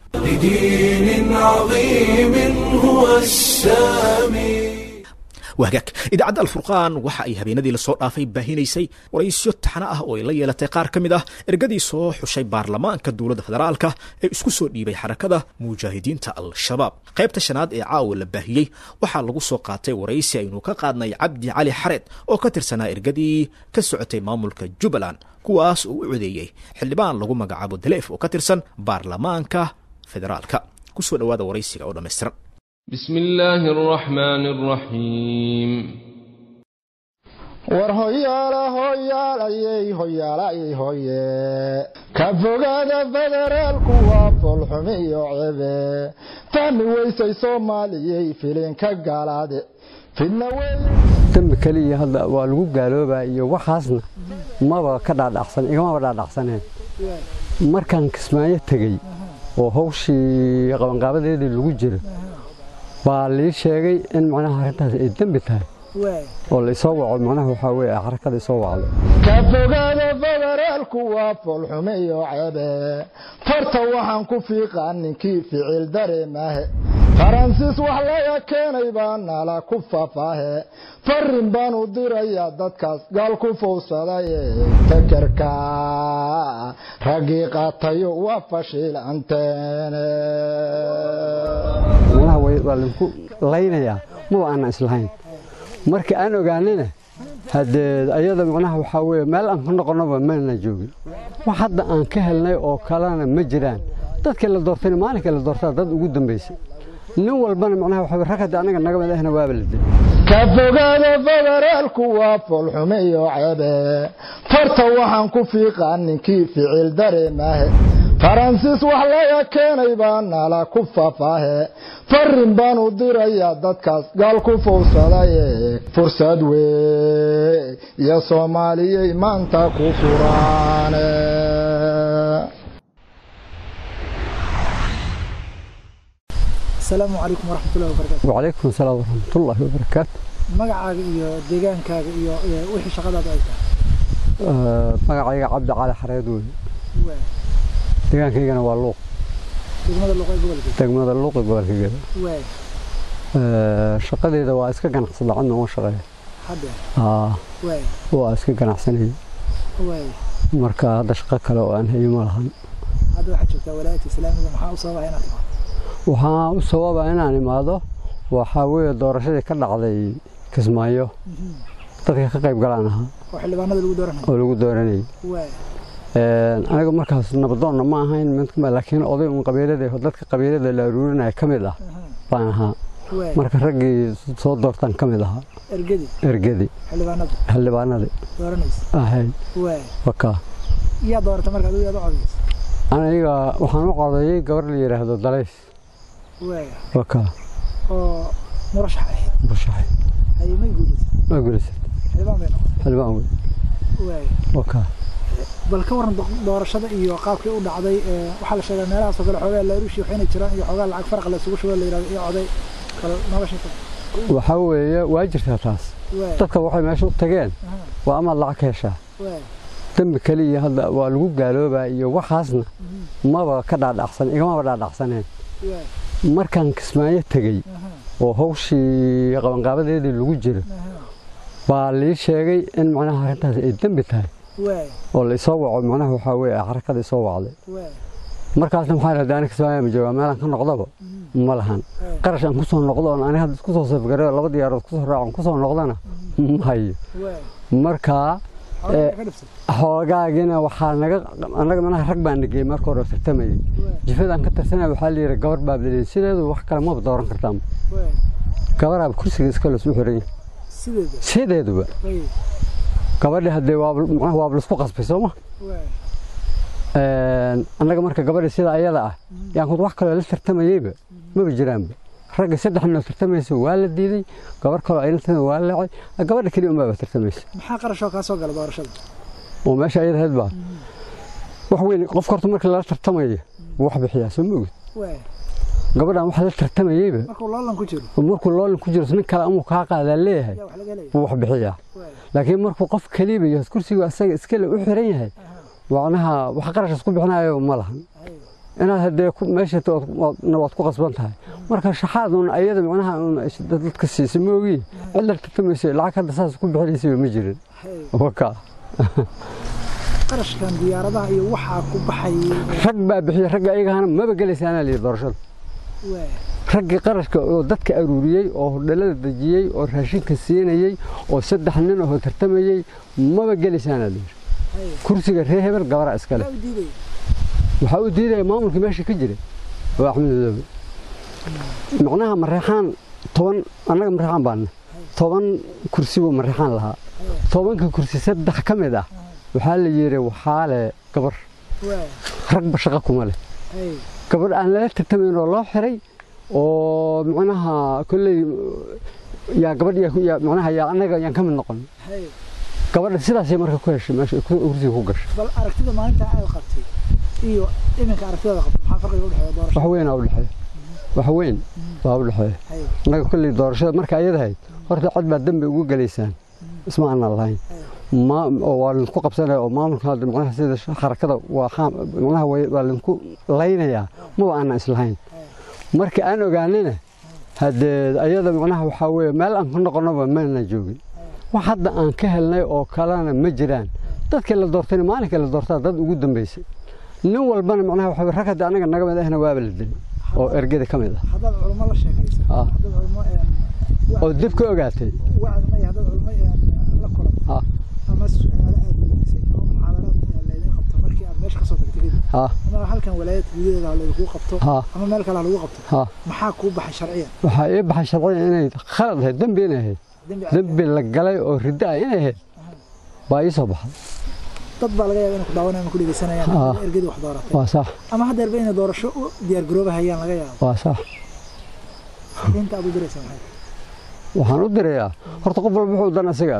wahagaag idaacadda alfurqaan waxa ay habeenadii lasoo dhaafay baahinaysay waraysyo taxna ah oo ay la yeelatay qaar ka mid ah ergadii soo xushay baarlamaanka dowladda federaalka ee isku soo dhiibay xarakada mujaahidiinta al-shabaab. qaybta shanaad ee caawa la baahiyey waxaa lagu soo qaatay waraysi aynu ka qaadnay cabdi cali xareed oo ka tirsanaa ergadii ka socotay maamulka jubbaland, kuwaas oo u codeeyey xildhibaan lagu magacaabo daleef oo ka tirsan baarlamaanka federaalka. ku soo dhawaada waraysiga oo dhammaystiran بسم الله الرحمن الرحيم war hoyaala hoyaalayey hoyaalayey hoye ka fogaada federaalku waa foolxumi iyo cebe fahmi weysay soomaaliyey filinka gaalaade fidna wey dambi kaliya hadda waa lagu gaaloobaa iyo waxaasna maba ka dhaadhacsan igama dhaadhacsaneen markaan kismaayo tegey oo hawshii qabanqaabadeedii lagu jiro baa lii sheegay in macnaha arrintaas ay dambi tahay oo la soo waco macnaha waxa weeye xarakada soo wacdo ka fogaada federaalku waa foolxume iyo cebe farta waxaan ku fiiqaa ninkii ficil dareemahe faransiis wax laga keenay baa nala ku faafaahe farin baan u dirayaa dadkaas gaal ku fowsadaye fakerka raggii qaatayo waa fashiilanteene macnaha waa lagu laynayaa maba aanan islahayn markii aan ogaanayna haddee ayada macnaha waxaa weeye meel aan ka noqonnaba mana joogin wax hadda aan ka helnay oo kalena ma jiraan dadkii la doortayna maalinkii la doortaa dad ugu dambaysay nin walbana macnaha waxa rag hadda anaga naga mid ahna waaba la dilay ka fogaada federaalku waa foolxume iyo cebe farta waxaan ku fiiqaa ninkii ficil dareemahe faransiis wax laga keenay baa nala ku faafaahe farin baan u dirayaa dadkaas gaal ku fowsadaye fursad wey iyo soomaaliyey maanta ku furaane السلام عليكم ورحمة الله وبركاته. وعليكم السلام ورحمة الله وبركاته. مقعد iyo deegaankaaga iyo wixii shaqadaada ay tahay. ee magacayga Cabdi Cali Xareed weey. Waa. Deegaankaygana waa Luuq. Degmada Luuq ee gobolka. Degmada Luuq ee gobolka. Waa. ee shaqadeeda waa iska ganacsi lacag noo shaqeeyo. Hadda. ah. Waa. waa iska ganacsanay. Waa. marka hadda shaqo kale oo aan hayo ma lahan. hadda waxa joogta walaayada Islaamiga maxaa u sababay inaad timaado? waxaa u sababa inaan imaado waxa weeye doorashadii ka dhacday Kismaayo dadka ka qayb galaan ahaa oo xildhibaanada lagu dooranay oo lagu dooranay ee anaga markaas nabadoon ma ahayn mid kuma laakiin oday un qabiilada oo dadka qabiilada la ururinay kamid ah baan ahaa marka raggii soo doortan kamid ahaa ergadi ergadi xildhibaanada xildhibaanada dooranaysa ahay waa waka yaa doorata marka adiga aad u codeysay aniga waxaan u codeeyay gabar la yiraahdo Dalays وكا oo murashax ah murashax ay ma guulaysan ma guulaysan xilbaan bay noqotay xilbaan way waka bal ka waran doorashada iyo qaabkii u dhacday waxa la sheegay meelahaas oo kale xogaa la ruushi waxayna jiraan iyo xogaa lacag farq la isugu shubo la yiraahdo iyo coday kala nolosha waxa weeye waa jirtaa taas dadka waxay meesha u tageen waa ama lacag ka heshaa dambi kaliya hadda waa lagu gaaloobaa iyo waxaasna maba ka dhaadhacsan igama dhaadhacsaneen markaan kismaayo tegey oo hawshii qabanqaabadeedii lagu jiro baa lii sheegay in macnaha arrintaas ay dambi tahay oo la soo waco macnaha waxa weeye xarakada soo wacday markaasna waxaan raadaan kismaayo ma joogaa meelaan ka noqdaba ma lahan qarash aan ku soo noqdo oo aniga hadda isku soo safgaray laba diyaarood ku soo raacan ku soo noqdana ma hayo marka xoogaagina waxaa naga anaga manaha rag baan nagay marka hore tartamay jifadan ka tarsanay waxa la yiri gabar baableey sideedu wax kale ma dooran kartaa gabar ab kursiga iska la soo xiray sideedu sideedu gabadha hadee waa macnaha waa isku qasbay Soomaa ee anaga marka gabadha sida ayada ah yaan ku wax kale la tartamayayba ma jiraan rag saddex nin tartamayso waa la diiday gabar kale ay inta waa la cay gabadha kaliya uma tartamayso maxaa qarasho ka soo galay doorashada oo meesha ay hadba wax weyn qof korto marka la tartamayo wax bixiyaa soo moogid waa gabadhan wax la tartamayayba markuu loolan ku jiro markuu loolan ku jiro nin kale ama ka qaada leeyahay wax bixiyaa laakiin markuu qof kaliya iyo kursiga asaga iska la u xiran yahay waanaha wax qarash isku bixinayo ma lahan inaad hadee meesha nabad ku qasban tahay marka shaxaadun ayada macnaha dadka siisay moogi cid la tartamayso lacag hadda saas ku bixinayso ma jirin waka qarashkan diyaaradaha iyo waxa ku baxay rag baa bixiyo rag ayagana ma bagaleysana li doorashada waa rag qarashka oo dadka aruuriyay oo dhalada dajiyay oo raashinka siinayay oo saddex nin oo tartamayay ma bagaleysana li kursiga reehebel gabar iska leh waxa uu diiday maamulka meesha ka jiray waa Axmed Madoobe macnaha mareexaan toban annaga mareexaan baana toban kursi buu mareexaan lahaa tobanka kursi saddex ka mid ah waxaa la yidhi waxaa leh gabar ragba shaqo kuma leh gabar aan lala tartamayn oo loo xiray oo macnaha kolley yaa gabadh yaa macnaha yaa annaga yaan ka mid noqon gabadha sidaasay marka ku heshay meesha kursiga ku gashay bal aragtida maalinta ay qabtay iyo iminka aragtida qabtay maxaa farqiga u dhexeeya doorashada wax weyn oo u dhexeeya wax weyn baa u dhexeeya annaga kolley doorashada marka ayadahay horta cod baa dambi ugu galaysaan isma aanan lahayn ma waa linku qabsanaya oo maamulka hadda macnaha sida xarakada waa macnaha waa linku laynayaa maba aanan islahayn marka aan ogaanina haddee ayada macnaha waxaa weeye meel aan ku noqonnoba mana joogin wax hadda aan ka helnay oo kalena ma jiraan dadkii la doortayna maalinkii la doortaa dad ugu dambaysay nin walbana macnaha waxa rag hadda anaga naga mid ahna waaba la dilay oo ergada ka mid ah haddaad culimo la sheekaysa haddaad culimo oo dib ka ogaatay wacdna iyo haddaad culimo la kulan ama su'aalo aad weydiisay ama muxaadaraad laydin qabto markii aad meesha ka soo tagtay ama halkan walaayad gudaheeda lagu qabto ama meel kale lagu qabto maxaa kuu baxay sharciyan waxaa ii baxay sharciyan inay khalad ahayd dambi inay ahayd dambi la galay oo ridda ah inay ahayd baa ii soo baxday dad baa laga yaabaa inay ku daawanayaan ku dhegeysanayaan ergadi wax dooratay waa sax ama hadda erba inay doorasho u diyaar garoobahayaan laga yaabo waa sax inta aad u diraysaa maxay waxaan u dirayaa horta qof walba wuxuu dan isaga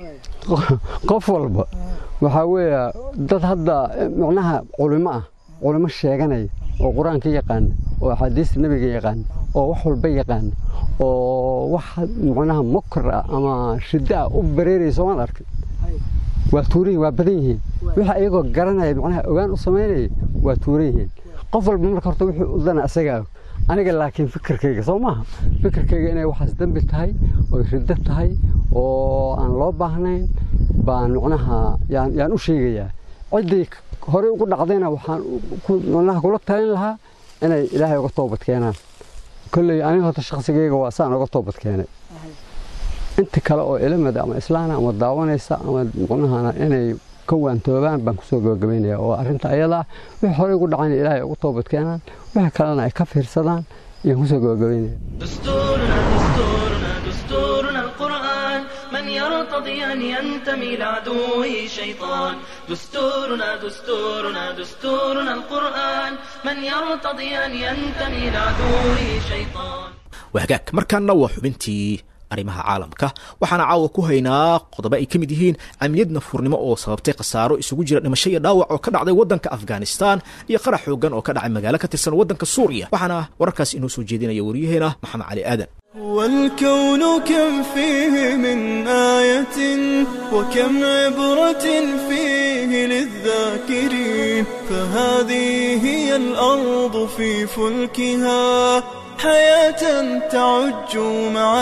qof walba waxaa weeya dad hadda macnaha culimo ah culimo sheeganaya oo qur-aanka yaqaan oo axaadiista nabiga yaqaan oo wax walba yaqaan oo wax macnaha mukr ah ama shidda ah u bareeraysa waan arkay waa tuuran waa badan yihiin waxa iyagoo garanaya macnaha ogaan u samaynaya waa tuuran yihiin qof walba marka horta wuxuu u dana isaga aniga laakiin fikirkayga soo maaha fikirkayga inay waxaas dambi tahay oo ridda tahay oo aan loo baahnayn baan macnaha yaan yaan u sheegayaa ciddii horey ugu dhacdayna waxaan macnaha kula talin lahaa inay ilaahay uga toobad keenaan kolley aniga horta shakhsigayga waa saan uga toobad keenay inta kale oo ilamada ama islaana ama daawanaysa ama macnaha inay ka waantoobaan baan kusoo gabagabaynaya oo arrinta ayada wixii horey ugu dhacayna ilaahay uga toobad keenaan wixii kalena ay ka fiirsadaan iyo kusoo gabagabaynaya دستورنا دستورنا دستورنا القرآن من يرتضي أن ينتمي لعدوه شيطان دستورنا دستورنا دستورنا القرآن من يرتضي أن ينتمي لعدوه شيطان وهجاك مركنا وحبنتي arrimaha caalamka waxaana caawa ku haynaa qodobo ay ka mid yihiin amniyad nafurnimo oo sababtay khasaaro isugu jira dhimasho iyo dhaawac oo ka dhacday waddanka afghanistan iyo qarax xoogan oo ka dhacay magaalo ka tirsan waddanka suuriya waxaana wararkaas inoo soo jeedinaya waryaheena maxamed cali aadan والكون كم فيه من آية وكم عبرة فيه للذاكرين فهذه هي الأرض في فلكها حياة تعج مع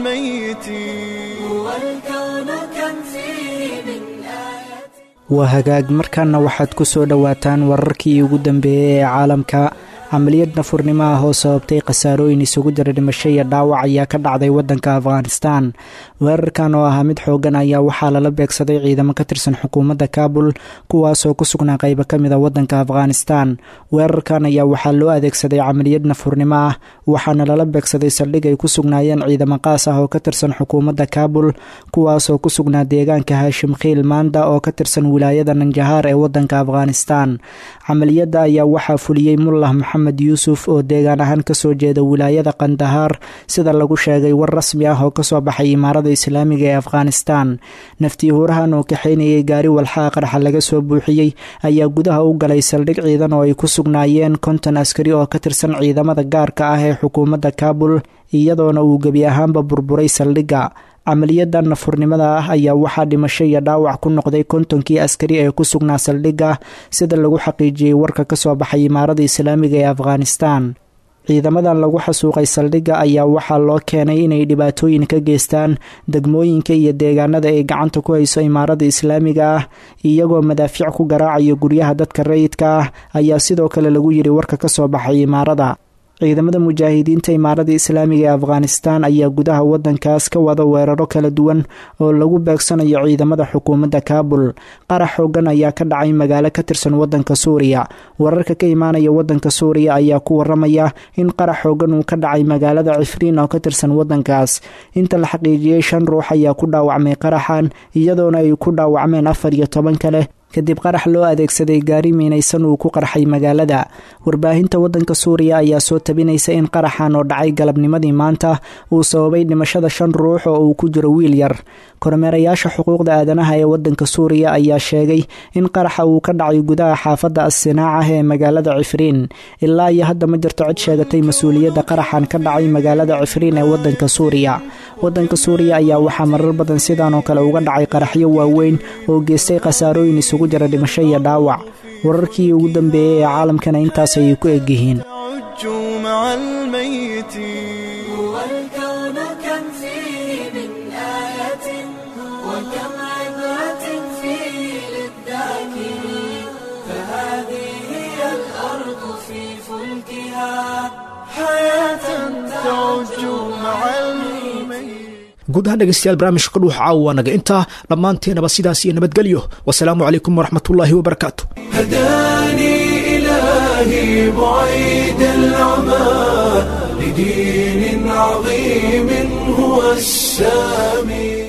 الميتين والكون كم فيه من آية waa hagaag markaana waxaad ku soo dhowaataan wararkii ugu dambeeyey ee caalamka camaliyad nafurnimo ah oo sababtay khasaarooyin isugu jira dhimasho iyo dhaawac ayaa ka dhacday waddanka afghanistan weerarkan oo ahaa mid xoogan ayaa waxaa lala beegsaday ciidamo ka tirsan xukuumadda kaabul kuwaasoo ku sugnaa qaybo ka mid a waddanka afghanistan weerarkan ayaa waxaa loo adeegsaday camaliyad nafurnimo ah waxaana lala beegsaday saldhig ay ku sugnaayeen ciidamo qaas ah oo ka tirsan xukuumadda kaabul kuwaasoo ku sugnaa deegaanka haashim khiil maanda oo ka tirsan wilaayada nanjahaar ee waddanka afghanistan camaliyadda ayaa waxaa fuliyey mullah maxamed yuusuf oo deegaan ahaan kasoo jeeda wilaayada qandahaar sida lagu sheegay war rasmi ah oo kasoo baxay imaarada islaamiga ee afghanistan naftii huurahan oo kaxaynayay gaari walxaa qarxa laga soo buuxiyey ayaa gudaha u galay saldhig ciidan oo ay ku sugnaayeen konton askari oo ka tirsan ciidamada gaarka ah ee xukuumadda kaabul iyadoona uu gebi ahaanba burburay saldhigga camaliyadan nafurnimada ah ayaa waxaa dhimasho iyo dhaawac ku noqday kontonkii askari ee ku sugnaa saldhigga sida lagu xaqiijiyey warka kasoo baxay imaarada islaamiga ee afghanistan ciidamadan lagu xasuuqay saldhigga ayaa waxaa loo keenay inay dhibaatooyin ka geystaan degmooyinka iyo deegaanada ay gacanta ku hayso imaarada islaamiga ah iyagoo madaafiic ku garaacayo guryaha dadka rayidka ah ayaa sidoo kale lagu yiri warka kasoo baxay imaarada ciidamada mujaahidiinta imaarada islaamiga ee afghanistan ayaa gudaha wadankaas ka wada weeraro kala duwan oo lagu beegsanayo ciidamada xukuumadda kaabul. qarax xoogan ayaa ka dhacay magaalo ka tirsan wadanka suuriya. wararka ka imaanaya wadanka suuriya ayaa ku waramaya in qarax xoogan uu ka dhacay magaalada cifriin oo ka tirsan wadankaas. inta la xaqiijiyey shan ruux ayaa ku dhaawacmay qaraxan, iyadoona ay ku dhaawacmeen afar iyo toban kale kadib qarax loo adeegsaday gaari miinaysan uu ku qarxay magaalada. warbaahinta wadanka suuriya ayaa soo tabinaysa in qaraxan oo dhacay galabnimadii maanta uu sababay dhimashada shan ruux oo uu ku jiro wiil yar. kormeerayaasha xuquuqda aadanaha ee wadanka suuriya ayaa sheegay in qaraxa uu ka dhacay gudaha xaafadda as-sinaaca ee magaalada cifriin. ilaa iyo hadda ma jirto cid sheegatay mas-uuliyadda qaraxan ka dhacay magaalada cifriin ee wadanka suuriya. wadanka suuriya ayaa waxaa marar badan sidaan oo kale uga dhacay qaraxyo waaweyn oo geystay khasaarooyin isugu jira dhimasho iyo dhaawac. wararkii ugu dambeeyey ee caalamkana intaas ayay ku eg yihiin. guud ahaan dhegeystayaal barnaamijka dhuuxa caawa naga intaa dhammaanteenaba sidaas iyo nabadgelyo wasalaamu calaykum waraxmatullaahi wabarakaatu. هداني إلهي بعيد العمى لدين عظيم هو السامي